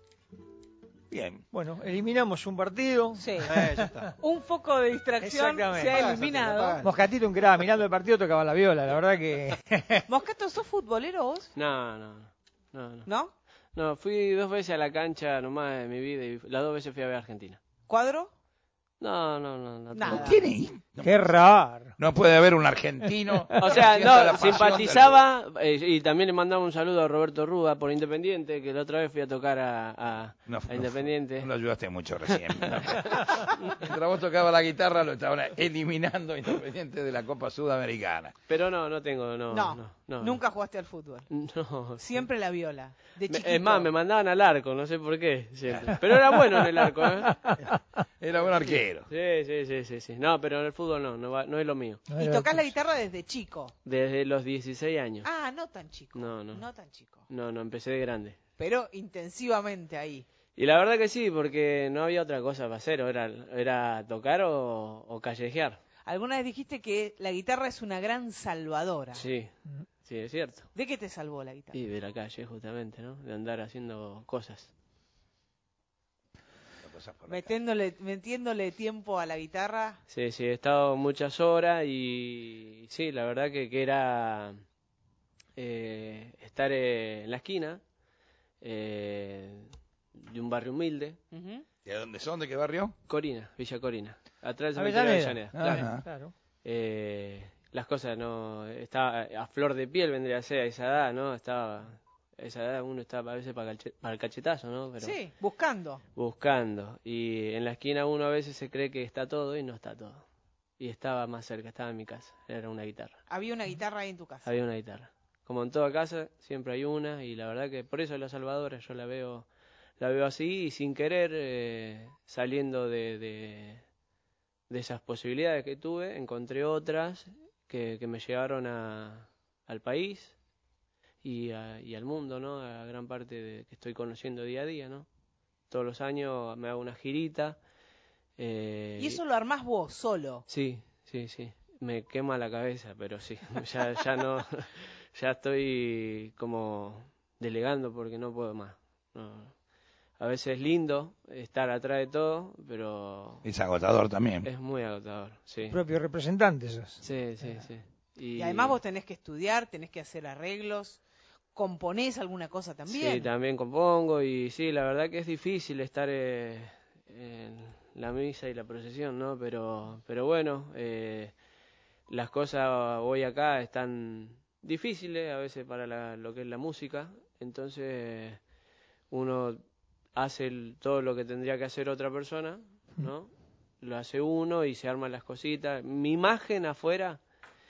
Bien. Bueno, eliminamos un partido. Sí. Eh, ya está. Un foco de distracción se ha eliminado. Moscatito, un que era mirando el partido, tocaba la viola, la verdad que... Moscato, ¿sos futbolero vos? No, no, no. ¿No? ¿No? No, fui dos veces a la cancha nomás en mi vida y las dos veces fui a ver a Argentina. ¿Cuadro? No, no, no. No, Nada. ¿No tiene? No, Qué raro. no puede haber un argentino. O sea, que sienta la no, pasión simpatizaba eh, y también le mandaba un saludo a Roberto Rúa por Independiente, que la otra vez fui a tocar a, a, No, a no, Independiente. No lo ayudaste mucho recién. Mientras vos tocabas la guitarra, lo estaban eliminando Independiente de la Copa Sudamericana. Pero no, no tengo, no. No, no, no, nunca jugaste al fútbol. No. Siempre la viola. De Me- chiquito. es más, me mandaban al arco, no sé por qué. Siempre. Pero era bueno en el arco, ¿eh? Era buen arquero. Sí, sí, sí, sí, sí. No, pero en el fútbol no, no, va- no es lo mío. Y tocás la guitarra desde chico. Desde los dieciséis años. Ah, no tan chico. No, no. No tan chico. No, no, empecé de grande. Pero intensivamente ahí. Y la verdad que sí, porque no había otra cosa para hacer, o era, era tocar o, o callejear. Alguna vez dijiste que la guitarra es una gran salvadora. Sí, sí, es cierto. ¿De qué te salvó la guitarra? Y de la calle, justamente, ¿no? De andar haciendo cosas. Metiéndole, metiéndole tiempo a la guitarra. Sí, sí, he estado muchas horas y sí, la verdad que, que era eh, estar eh, en la esquina eh, de un barrio humilde. Uh-huh. ¿De dónde son? ¿De qué barrio? Corina, Villa Corina. Atrás del cementerio de Avellaneda. Avellaneda, claro. Ajá. Claro. Eh, las cosas no... Estaba a flor de piel, vendría a ser a esa edad, ¿no? Estaba... A esa edad uno estaba a veces para, calche- para el cachetazo, ¿no? Pero Sí, buscando. buscando. Y en la esquina uno a veces se cree que está todo y no está todo. Y estaba más cerca, estaba en mi casa. Era una guitarra. Había una guitarra ahí en tu casa. Había una guitarra. Como en toda casa, siempre hay una. Y la verdad que por eso la Salvadora yo la veo la veo así. Y sin querer, eh, saliendo de, de, de esas posibilidades que tuve, encontré otras que, que me llevaron a, al país. Y, a, y al mundo, ¿no? A gran parte de que estoy conociendo día a día, ¿no? Todos los años me hago una girita. Eh, Y eso lo armás vos, solo. Sí, sí, sí. Me quema la cabeza, pero sí. Ya, ya no... Ya estoy como delegando porque no puedo más. No. A veces es lindo estar atrás de todo, pero... Es agotador también. Es muy agotador, sí. Propio representante esos. Sí, sí, sí. Y, Y además vos tenés que estudiar, tenés que hacer arreglos, componés alguna cosa también. Sí, también compongo y sí, la verdad que es difícil estar eh, en la misa y la procesión, ¿no? Pero, pero bueno, eh, las cosas hoy acá están difíciles a veces para la, lo que es la música, entonces uno hace el, todo lo que tendría que hacer otra persona, ¿no? Lo hace uno y se arman las cositas. Mi imagen afuera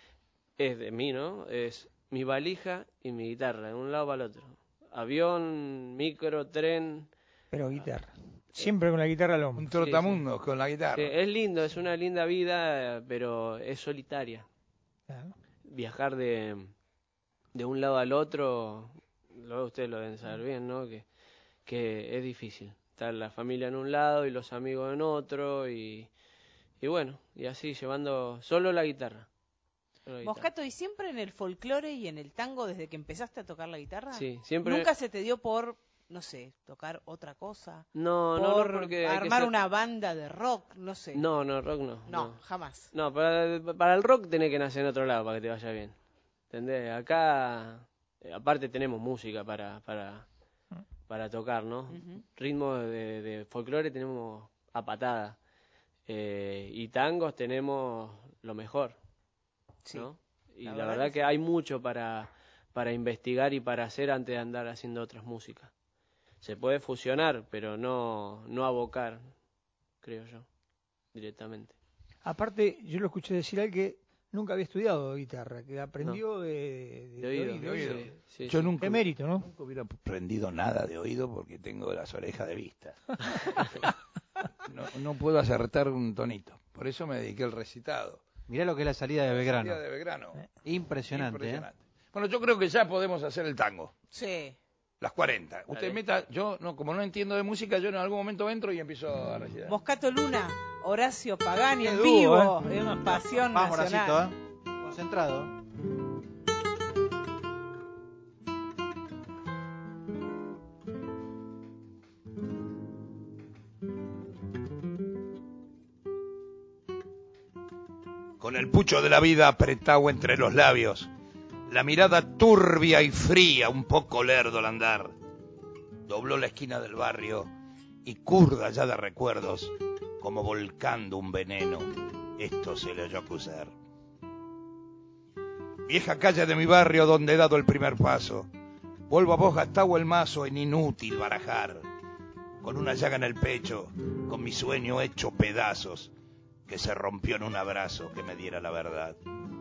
es de mí, ¿no? Es mi valija y mi guitarra, de un lado para el otro. Avión, micro, tren. Pero guitarra. Siempre con la guitarra al hombro. Un trotamundo sí, sí. con la guitarra. Sí, es lindo, es una linda vida, pero es solitaria. Claro. Viajar de, de un lado al otro, luego ustedes lo deben saber bien, ¿no? Que, que es difícil. Estar la familia en un lado y los amigos en otro y, y bueno, y así llevando solo la guitarra. Moscato, ¿y siempre en el folclore y en el tango desde que empezaste a tocar la guitarra? Sí, siempre. ¿Nunca se te dio por, no sé, tocar otra cosa? No, por no, porque armar ser... una banda de rock, no sé. No, no, rock no. No, no. jamás. No, para, para el rock tenés que nacer en otro lado para que te vaya bien. ¿Entendés? Acá, eh, aparte tenemos música para para, para tocar, ¿no? Uh-huh. Ritmos de, de folclore tenemos a patada. Eh, y tangos tenemos lo mejor. Sí, ¿no? Y la, la verdad, verdad que, que hay mucho para, para investigar y para hacer antes de andar haciendo otras músicas. Se puede fusionar, pero no, no abocar, creo yo, directamente. Aparte, yo lo escuché decir a él que nunca había estudiado guitarra, que aprendió no. de, de, de oído. De oído. Sí, sí, yo sí. nunca, de mérito, ¿no? Nunca hubiera aprendido nada de oído porque tengo las orejas de vista. no, no puedo acertar un tonito. Por eso me dediqué al recitado. Mirá lo que es la salida de Belgrano. La salida de Belgrano. Eh, impresionante. Impresionante. ¿eh? Bueno, yo creo que ya podemos hacer el tango. Sí. Las cuarenta. Usted Dale. meta, yo no, como no entiendo de música, yo en algún momento entro y empiezo a recitar. Moscato Luna, Horacio Pagani en dúo, vivo, ¿eh? en Pasión Vamos, Nacional. Horacito, ¿eh? Concentrado. Con el pucho de la vida apretado entre los labios, la mirada turbia y fría, un poco lerdo al andar, dobló la esquina del barrio y curda ya de recuerdos, como volcando un veneno, esto se le oyó acusar. Vieja calle de mi barrio donde he dado el primer paso, vuelvo a vos gastado el mazo en inútil barajar, con una llaga en el pecho, con mi sueño hecho pedazos, que se rompió en un abrazo que me diera la verdad.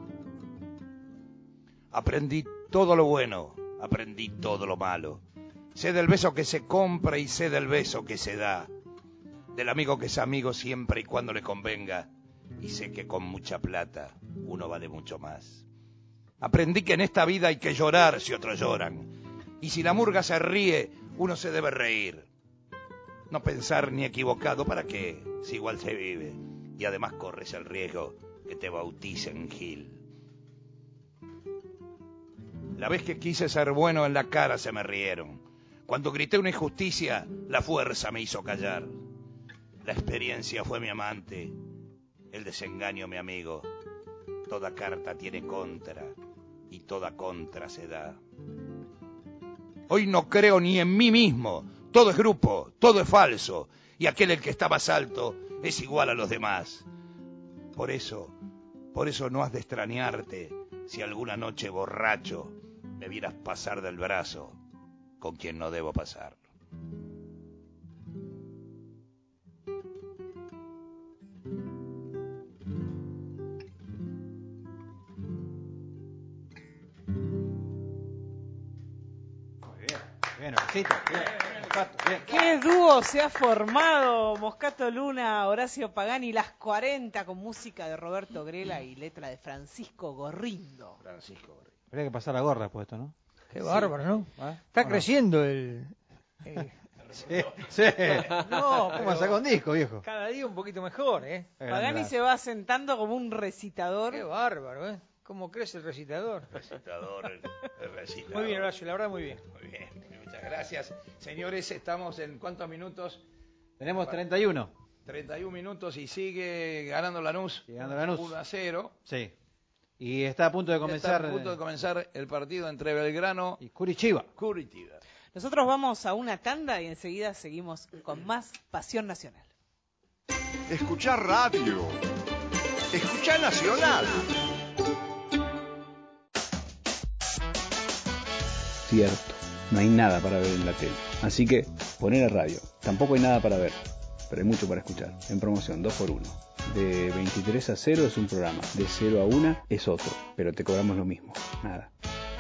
Aprendí todo lo bueno, aprendí todo lo malo, sé del beso que se compra y sé del beso que se da, del amigo que es amigo siempre y cuando le convenga, y sé que con mucha plata uno vale mucho más. Aprendí que en esta vida hay que llorar si otros lloran, y si la murga se ríe, uno se debe reír. No pensar ni equivocado, ¿para qué? Si igual se vive, y además corres el riesgo que te bauticen Gil. La vez que quise ser bueno en la cara se me rieron. Cuando grité una injusticia, la fuerza me hizo callar. La experiencia fue mi amante, el desengaño mi amigo. Toda carta tiene contra, y toda contra se da. Hoy no creo ni en mí mismo, todo es grupo, todo es falso, y aquel el que está más alto es igual a los demás. Por eso, por eso no has de extrañarte si alguna noche borracho me vieras pasar del brazo con quien no debo pasar. Bien, Horacito, bien, Moscato, bien. Qué dúo se ha formado, Moscato Luna, Horacio Pagani, las cuarenta, con música de Roberto Grela y letra de Francisco Gorrindo. Francisco Gorrindo. Habría que pasar la gorra puesto, ¿no? Qué Sí. bárbaro, ¿no? ¿Ah? Está ¿O creciendo no? el... el... Sí, sí. No, ¿cómo sacó un disco, viejo? Cada día un poquito mejor, ¿eh? Pagani se va sentando como un recitador. Qué bárbaro, ¿eh? ¿Cómo crece el recitador? Recitador, el, el recitador. Muy bien, Horacio, la verdad muy bien. Muy bien, muchas gracias. Señores, estamos en ¿cuántos minutos? Tenemos treinta y uno. treinta y uno minutos y sigue ganando Lanús. Sigue ganando Lanús. uno a cero. Sí. Y está a punto de comenzar... Está a punto de comenzar el partido entre Belgrano y Curitiba. Curitiba. Nosotros vamos a una tanda y enseguida seguimos con más Pasión Nacional. Escuchar radio. Escuchar Nacional. Cierto, no hay nada para ver en la tele. Así que poner a radio. Tampoco hay nada para ver, pero hay mucho para escuchar. En promoción, dos por uno. De veintitrés a cero es un programa, de cero a una es otro, pero te cobramos lo mismo, nada.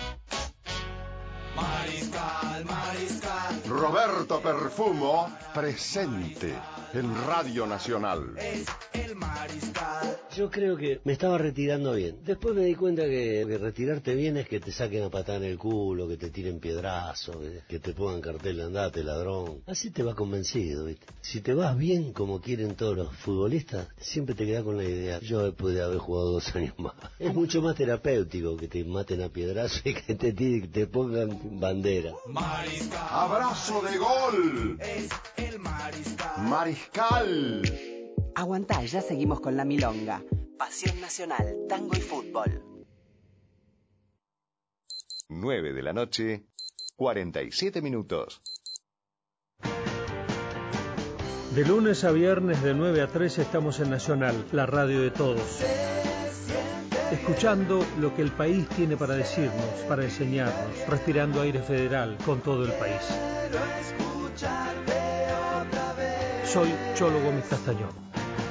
Mariscal, Mariscal. Roberto Perfumo presente en Radio Nacional. Es el Mariscal. Yo creo que me estaba retirando bien. Después me di cuenta que, que retirarte bien es que te saquen a patada en el culo, que te tiren piedrazo, que, que te pongan cartel de andate, ladrón. Así te va convencido, ¿viste? Si te vas bien como quieren todos los futbolistas, siempre te quedas con la idea, yo pude haber jugado dos años más. Es mucho más terapéutico que te maten a piedrazo y que te, tiren, te pongan bandera. Mariscal. Abrazo de gol. Es el Mariscal. Mariscal. Aguantá, ya seguimos con la milonga. Pasión Nacional, tango y fútbol. nueve de la noche, cuarenta y siete minutos. De lunes a viernes de nueve a tres estamos en Nacional, la radio de todos. Escuchando lo que el país tiene para decirnos, para enseñarnos, respirando aire federal con todo el país. Soy Cholo Gómez Castañón.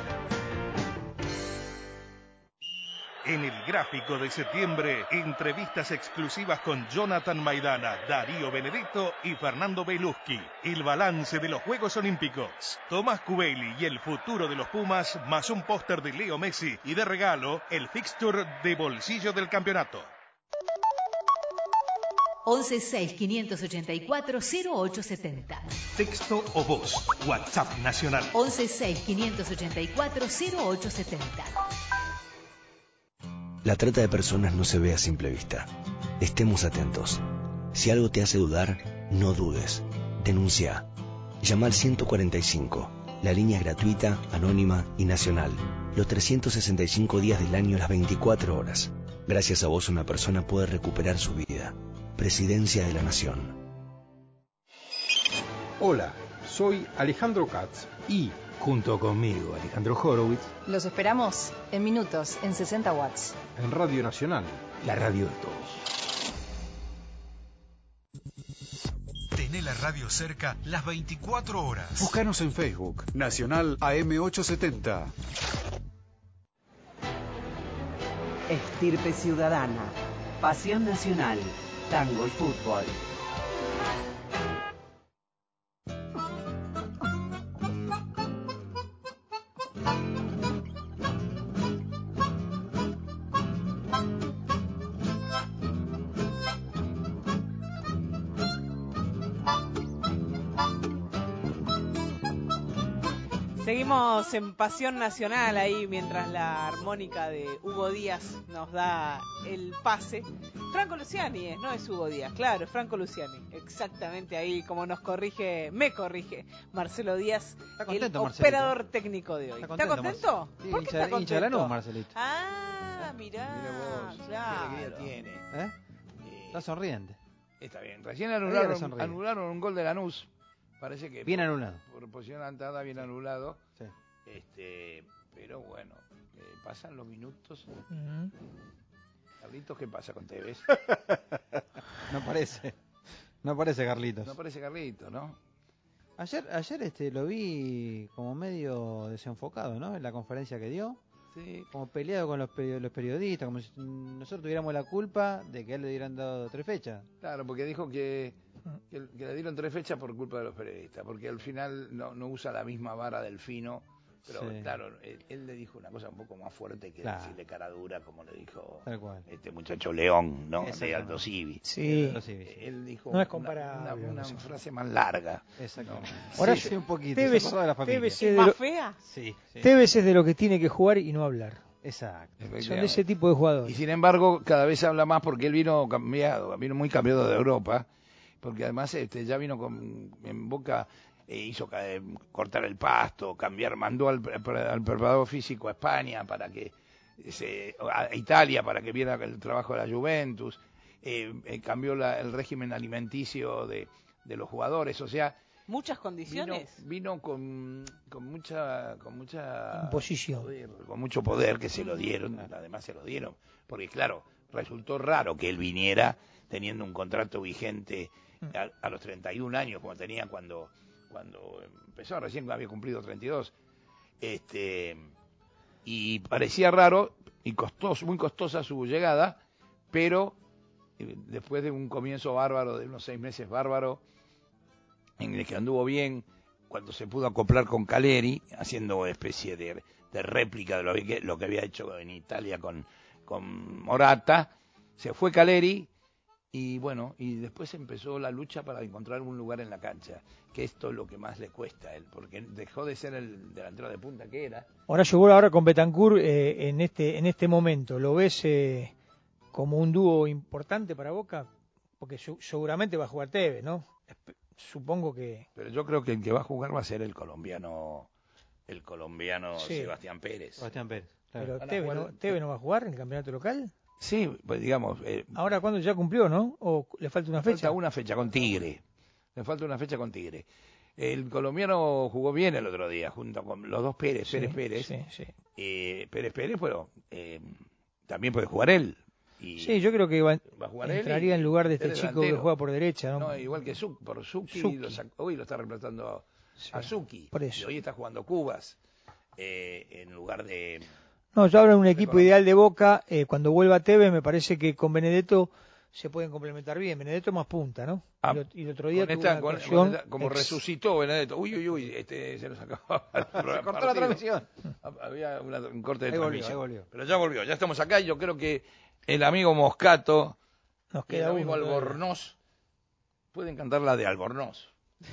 En el gráfico de septiembre, entrevistas exclusivas con Jonathan Maidana, Darío Benedetto y Fernando Beluski. El balance de los Juegos Olímpicos. Tomás Cubelli y el futuro de los Pumas, más un póster de Leo Messi y de regalo, el fixture de bolsillo del campeonato. once seis quinientos ochenta y cuatro cero ocho setenta. Texto o voz. WhatsApp Nacional. once seis quinientos ochenta y cuatro cero ocho setenta. La trata de personas no se ve a simple vista. Estemos atentos. Si algo te hace dudar, no dudes. Denuncia. Llama al ciento cuarenta y cinco. La línea es gratuita, anónima y nacional. Los trescientos sesenta y cinco días del año, las veinticuatro horas. Gracias a vos una persona puede recuperar su vida. Presidencia de la Nación. Hola, soy Alejandro Katz y junto conmigo, Alejandro Horowitz. Los esperamos en minutos, en sesenta watts. En Radio Nacional, la radio de todos. Tené la radio cerca las veinticuatro horas. Búscanos en Facebook, Nacional A M ochocientos setenta. Estirpe Ciudadana, Pasión Nacional, Tango y Fútbol. Seguimos en Pasión Nacional ahí mientras la armónica de Hugo Díaz nos da el pase. Franco Luciani es, no es Hugo Díaz, claro, es Franco Luciani. Exactamente ahí como nos corrige, me corrige Marcelo Díaz, contento, el Marcelito. Operador técnico de hoy. ¿Está ¿Está contento? contento? Sí, ¿Por qué hincha, está contento? hincha de Lanús, Marcelito. Ah, mirá, Mira vos, claro. qué alegría tiene. ¿Eh? Está sonriente. Está bien. Recién anularon, sonríe. anularon un gol de Lanús. Parece que Bien por, anulado. Por posición adelantada, bien anulado. Sí. Este, pero bueno, eh, pasan los minutos. Uh-huh. Carlitos, ¿qué pasa con Tevez? No parece. No parece Carlitos. No parece Carlitos, ¿no? Ayer, ayer este lo vi como medio desenfocado, ¿no? En la conferencia que dio. Sí. Como peleado con los, peri- los periodistas, como si nosotros tuviéramos la culpa de que a él le hubieran dado tres fechas. Claro, porque dijo que, que, que le dieron tres fechas por culpa de los periodistas, porque al final no, no usa la misma vara del fino. Pero Sí. claro, él, él le dijo una cosa un poco más fuerte que Claro. decirle cara dura, como le dijo Tal cual. este muchacho León, ¿no? De Exactamente. Aldo Civi. Sí. Aldo Civi, sí. Él dijo No es una- comparable, una, una no sé. frase más larga. Exactamente. ¿no? Ahora Sí, sí, un poquito. Tevez, se acordó de la familia. Tevez es de ¿Más lo, fea? Sí, sí. Tevez es de lo que tiene que jugar y no hablar. Exacto. Son ese tipo de Y jugadores. sin embargo, cada vez habla más porque él vino cambiado, vino muy cambiado de Europa, porque además este ya vino con, en Boca, eh, hizo caer- cortar el pasto, cambiar, mandó al, al preparador físico a España para que se, a Italia para que viera el trabajo de la Juventus, eh, eh, cambió la- el régimen alimenticio de, de los jugadores, o sea, Muchas vino, condiciones. vino con, con mucha con mucha Imposición. poder, con mucho poder que se lo dieron, además se lo dieron, porque claro, resultó raro que él viniera teniendo un contrato vigente a, a los treinta y un años como tenía cuando cuando empezó, recién había cumplido treinta y dos. Este y parecía raro y costoso, muy costosa su llegada, pero eh, después de un comienzo bárbaro, de unos seis meses bárbaro, en el que anduvo bien, cuando se pudo acoplar con Caleri, haciendo una especie de, de réplica de lo que, lo que había hecho en Italia con, con Morata, se fue Caleri y bueno, y después empezó la lucha para encontrar un lugar en la cancha, que esto es lo que más le cuesta a él, porque dejó de ser el delantero de punta que era. Ahora llegó ahora con Bentancur eh, en este en este momento. ¿Lo ves eh, como un dúo importante para Boca? Porque su- seguramente va a jugar Tevez, ¿no? Esp- Supongo que... Pero yo creo que el que va a jugar va a ser el colombiano, el colombiano Sí. Sebastián Pérez. Sebastián Pérez. Claro. Pero Van a Tevez jugar- no, Tevez no va a jugar en el campeonato local. Sí, pues digamos, eh, Ahora, ¿cuándo ya cumplió, no? ¿O le falta una le fecha? falta una fecha con Tigre. Le falta una fecha con Tigre. El colombiano jugó bien el otro día, junto con los dos Pérez, Sí, Pérez Pérez. sí, sí. Eh, Pérez Pérez, bueno, eh, también puede jugar él. Y Sí, yo creo que va- va a jugar él entraría y- en lugar de él este es chico que delantero. juega por derecha, ¿no? No, igual que Zuc, por Zucchi, Zucchi. lo sacó- hoy lo está reemplazando a, Sí, a Zucchi. por eso. Y hoy está jugando Cubas eh, en lugar de... No, yo hablo de un de equipo Colombia. ideal de Boca. Eh, cuando vuelva Tevez, me parece que con Benedetto se pueden complementar bien. Benedetto más punta, ¿no? Ah, y, lo- y el otro día con tuvo esta- una con- actuación con esta- como ex- resucitó Benedetto. Uy, uy, uy, este, se nos acababa el Se cortó la partido. transmisión. Había una- un corte de Ahí volvió, transmisión. ahí volvió. Pero ya volvió, ya estamos acá y yo creo que el amigo Moscato Nos y el queda amigo uno todavía. Albornoz pueden cantar la de Albornoz.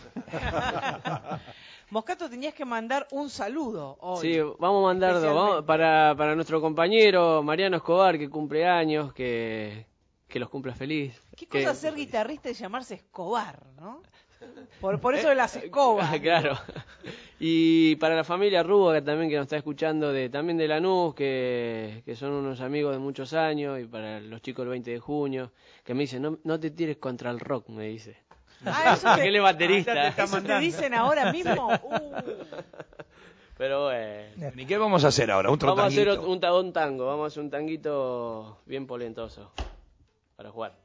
Moscato, tenías que mandar un saludo hoy. Sí, vamos a mandar dos. Especialmente. Vamos, para, para nuestro compañero Mariano Escobar, que cumple años, que, que los cumpla feliz. Qué Que- cosa ser guitarrista y llamarse Escobar, ¿no? Por, por eso de las escobas. Claro. Y para la familia Rúa, que también que nos está escuchando, de también de Lanús, que, que son unos amigos de muchos años, y para los chicos del veinte de junio, que me dicen, no, no te tires contra el rock, me dice. Ah, eso te, Aquel es baterista. ¿Eso te dicen ahora mismo? Uh. Pero bueno. ¿Y qué vamos a hacer ahora? ¿Otro vamos tanguito? a hacer un, un tango, vamos a hacer un tanguito bien polentoso para jugar.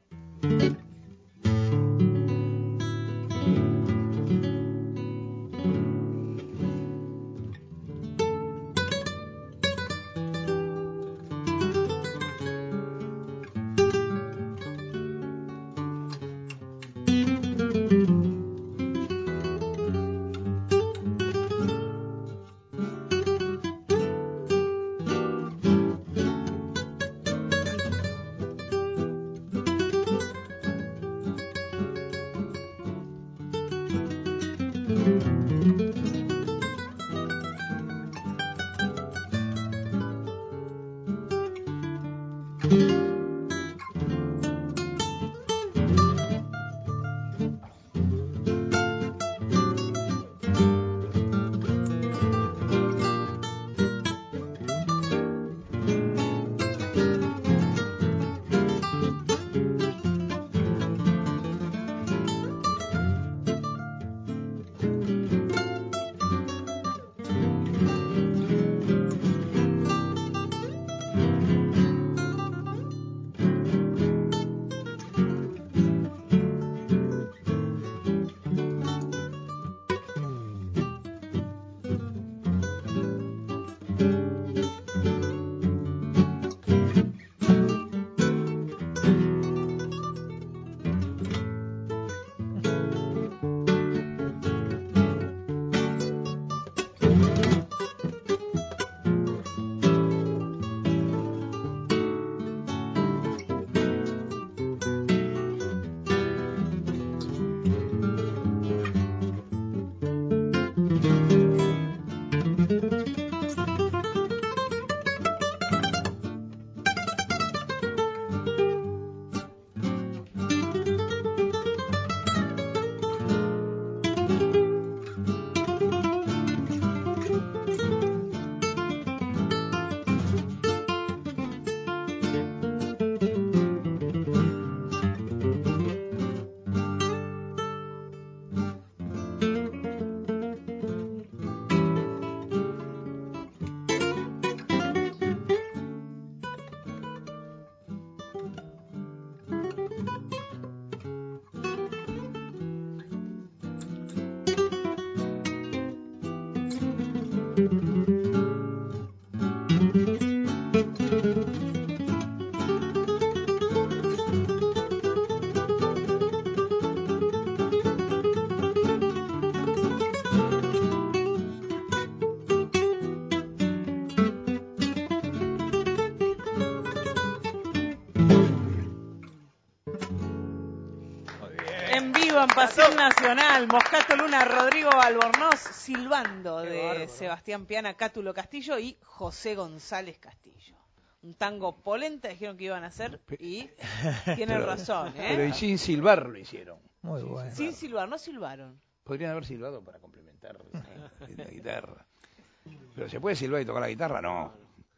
En Pasión Nacional, Moscato Luna, Rodrigo Albornoz, silbando de bárbaro. Sebastián Piana, Cátulo Castillo y José González Castillo. Un tango polenta, dijeron que iban a hacer y tienen pero, razón. ¿eh? Pero y sin silbar lo hicieron. Muy bueno. Sin silbar, no silbaron. Podrían haber silbado para complementar la guitarra. Pero ¿se puede silbar y tocar la guitarra? No.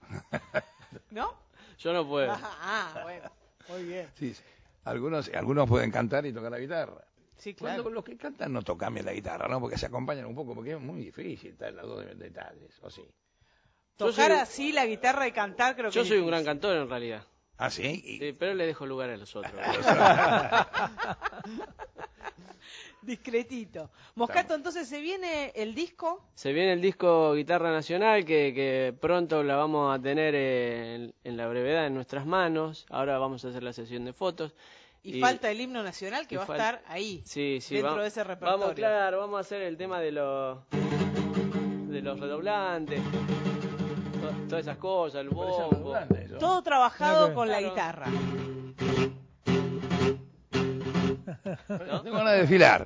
¿No? Yo no puedo. Ah, bueno, muy bien. Sí, algunos, algunos pueden cantar y tocar la guitarra. Sí, claro. Cuando los que cantan no tocan bien la guitarra, ¿no? Porque se acompañan un poco, porque es muy difícil estar los dos detalles, ¿o sí? Tocar soy, así la guitarra y cantar creo que yo es soy difícil. Un gran cantor en realidad. ¿Ah, sí? Y... Sí, pero le dejo lugar a los otros. Discretito. Moscato, entonces se viene el disco. Se viene el disco Guitarra Nacional, que, que pronto la vamos a tener en, en la brevedad en nuestras manos. Ahora vamos a hacer la sesión de fotos. Y, y falta el himno nacional que va a estar ahí, sí, sí, dentro va, de ese repertorio. Vamos, claro, vamos a hacer el tema de los de los redoblantes, to, todas esas cosas, el bombo. Todo trabajado no, con claro. la guitarra. ¿No? Tengo ganas de desfilar.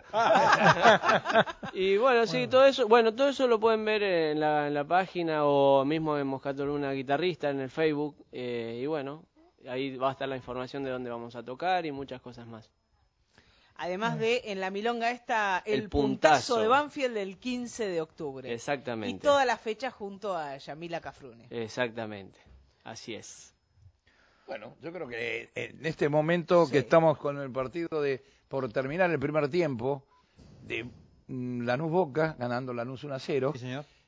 Y bueno, sí, bueno. todo eso, bueno, todo eso lo pueden ver en la, en la página o mismo en Moscato Luna Guitarrista en el Facebook. Eh, y bueno, ahí va a estar la información de dónde vamos a tocar y muchas cosas más. Además de, en la milonga está el, el puntazo. puntazo de Banfield el quince de octubre. Exactamente. Y toda la fecha junto a Yamila Cafrune. Exactamente, así es. Bueno, yo creo que en este momento sí. que estamos con el partido de por terminar el primer tiempo de Lanús Boca, ganando Lanús uno a cero. Sí, señor.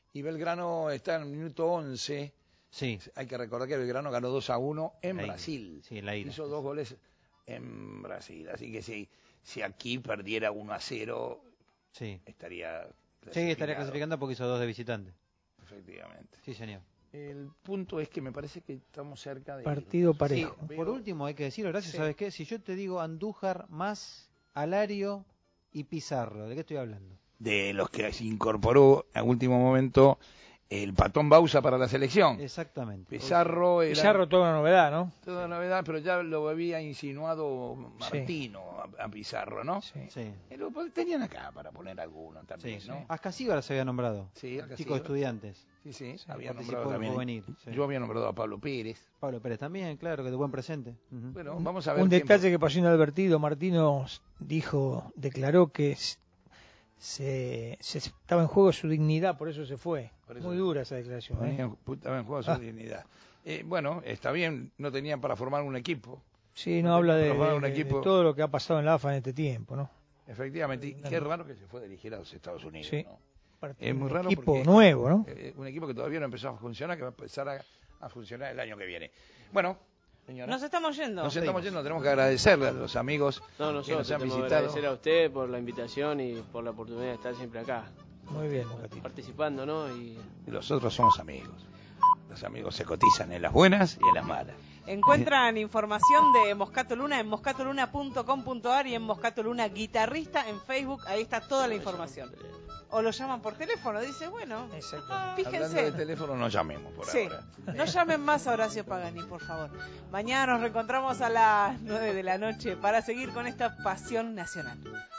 Y Belgrano está en el minuto once. Sí. Hay que recordar que Belgrano ganó dos a uno en la Brasil. Sí, en la ida. Hizo dos goles en Brasil. Así que si, si aquí perdiera uno a cero, sí. estaría Sí, estaría clasificando porque hizo dos de visitante. Efectivamente. Sí, señor. El punto es que me parece que estamos cerca de... Partido parejo. Sí, por último, hay que decirlo, gracias, Sí. ¿sabes qué? Si yo te digo Andújar más Alario y Pizarro, ¿de qué estoy hablando? De los que se incorporó a último momento el Patón Bausa para la selección. Exactamente. Pizarro era... Pizarro toda una novedad, ¿no? Toda una novedad, pero ya lo había insinuado Martino sí. a, a Pizarro, ¿no? Sí. sí. Lo tenían acá para poner alguno también, sí, ¿no? sí. Ascasíbar se había nombrado. Sí, Chico de Estudiantes. Sí, sí, sí había participó nombrado también. Juvenil, sí. Yo había nombrado a Pablo Pérez. Pablo Pérez también, claro, que de buen presente. Uh-huh. Bueno, vamos a ver. Un quién... detalle que pasó inadvertido, Martino dijo, declaró que se, se estaba en juego su dignidad, por eso se fue. Eso Muy dura esa declaración. ¿eh? Estaba en juego su ah. dignidad. Eh, bueno, está bien, no tenían para formar un equipo. Sí, no, no habla de, de, de, equipo. de todo lo que ha pasado en la A F A en este tiempo, ¿no? Efectivamente, y qué raro que se fue a dirigir a los Estados Unidos, sí. ¿no? Es muy raro un equipo porque, nuevo, ¿no? Eh, un equipo que todavía no empezó a funcionar, que va a empezar a, a funcionar el año que viene. Bueno, señora. Nos estamos yendo. Nos estamos yendo, tenemos que agradecerle a los amigos no, nosotros que nos han visitado. Agradecer a usted por la invitación y por la oportunidad de estar siempre acá. Muy bien, Moscatito. Participando, ¿no? Y... y nosotros somos amigos. Los amigos se cotizan en las buenas y en las malas. Encuentran información de Moscato Luna en moscato luna punto com punto a r y en Moscato Luna Guitarrista en Facebook. Ahí está toda la información. O lo llaman por teléfono, dice, bueno, fíjense. Hablando de teléfono, no llamemos por sí. ahora. No llamen más a Horacio Pagani, por favor. Mañana nos reencontramos a las nueve de la noche para seguir con esta pasión nacional.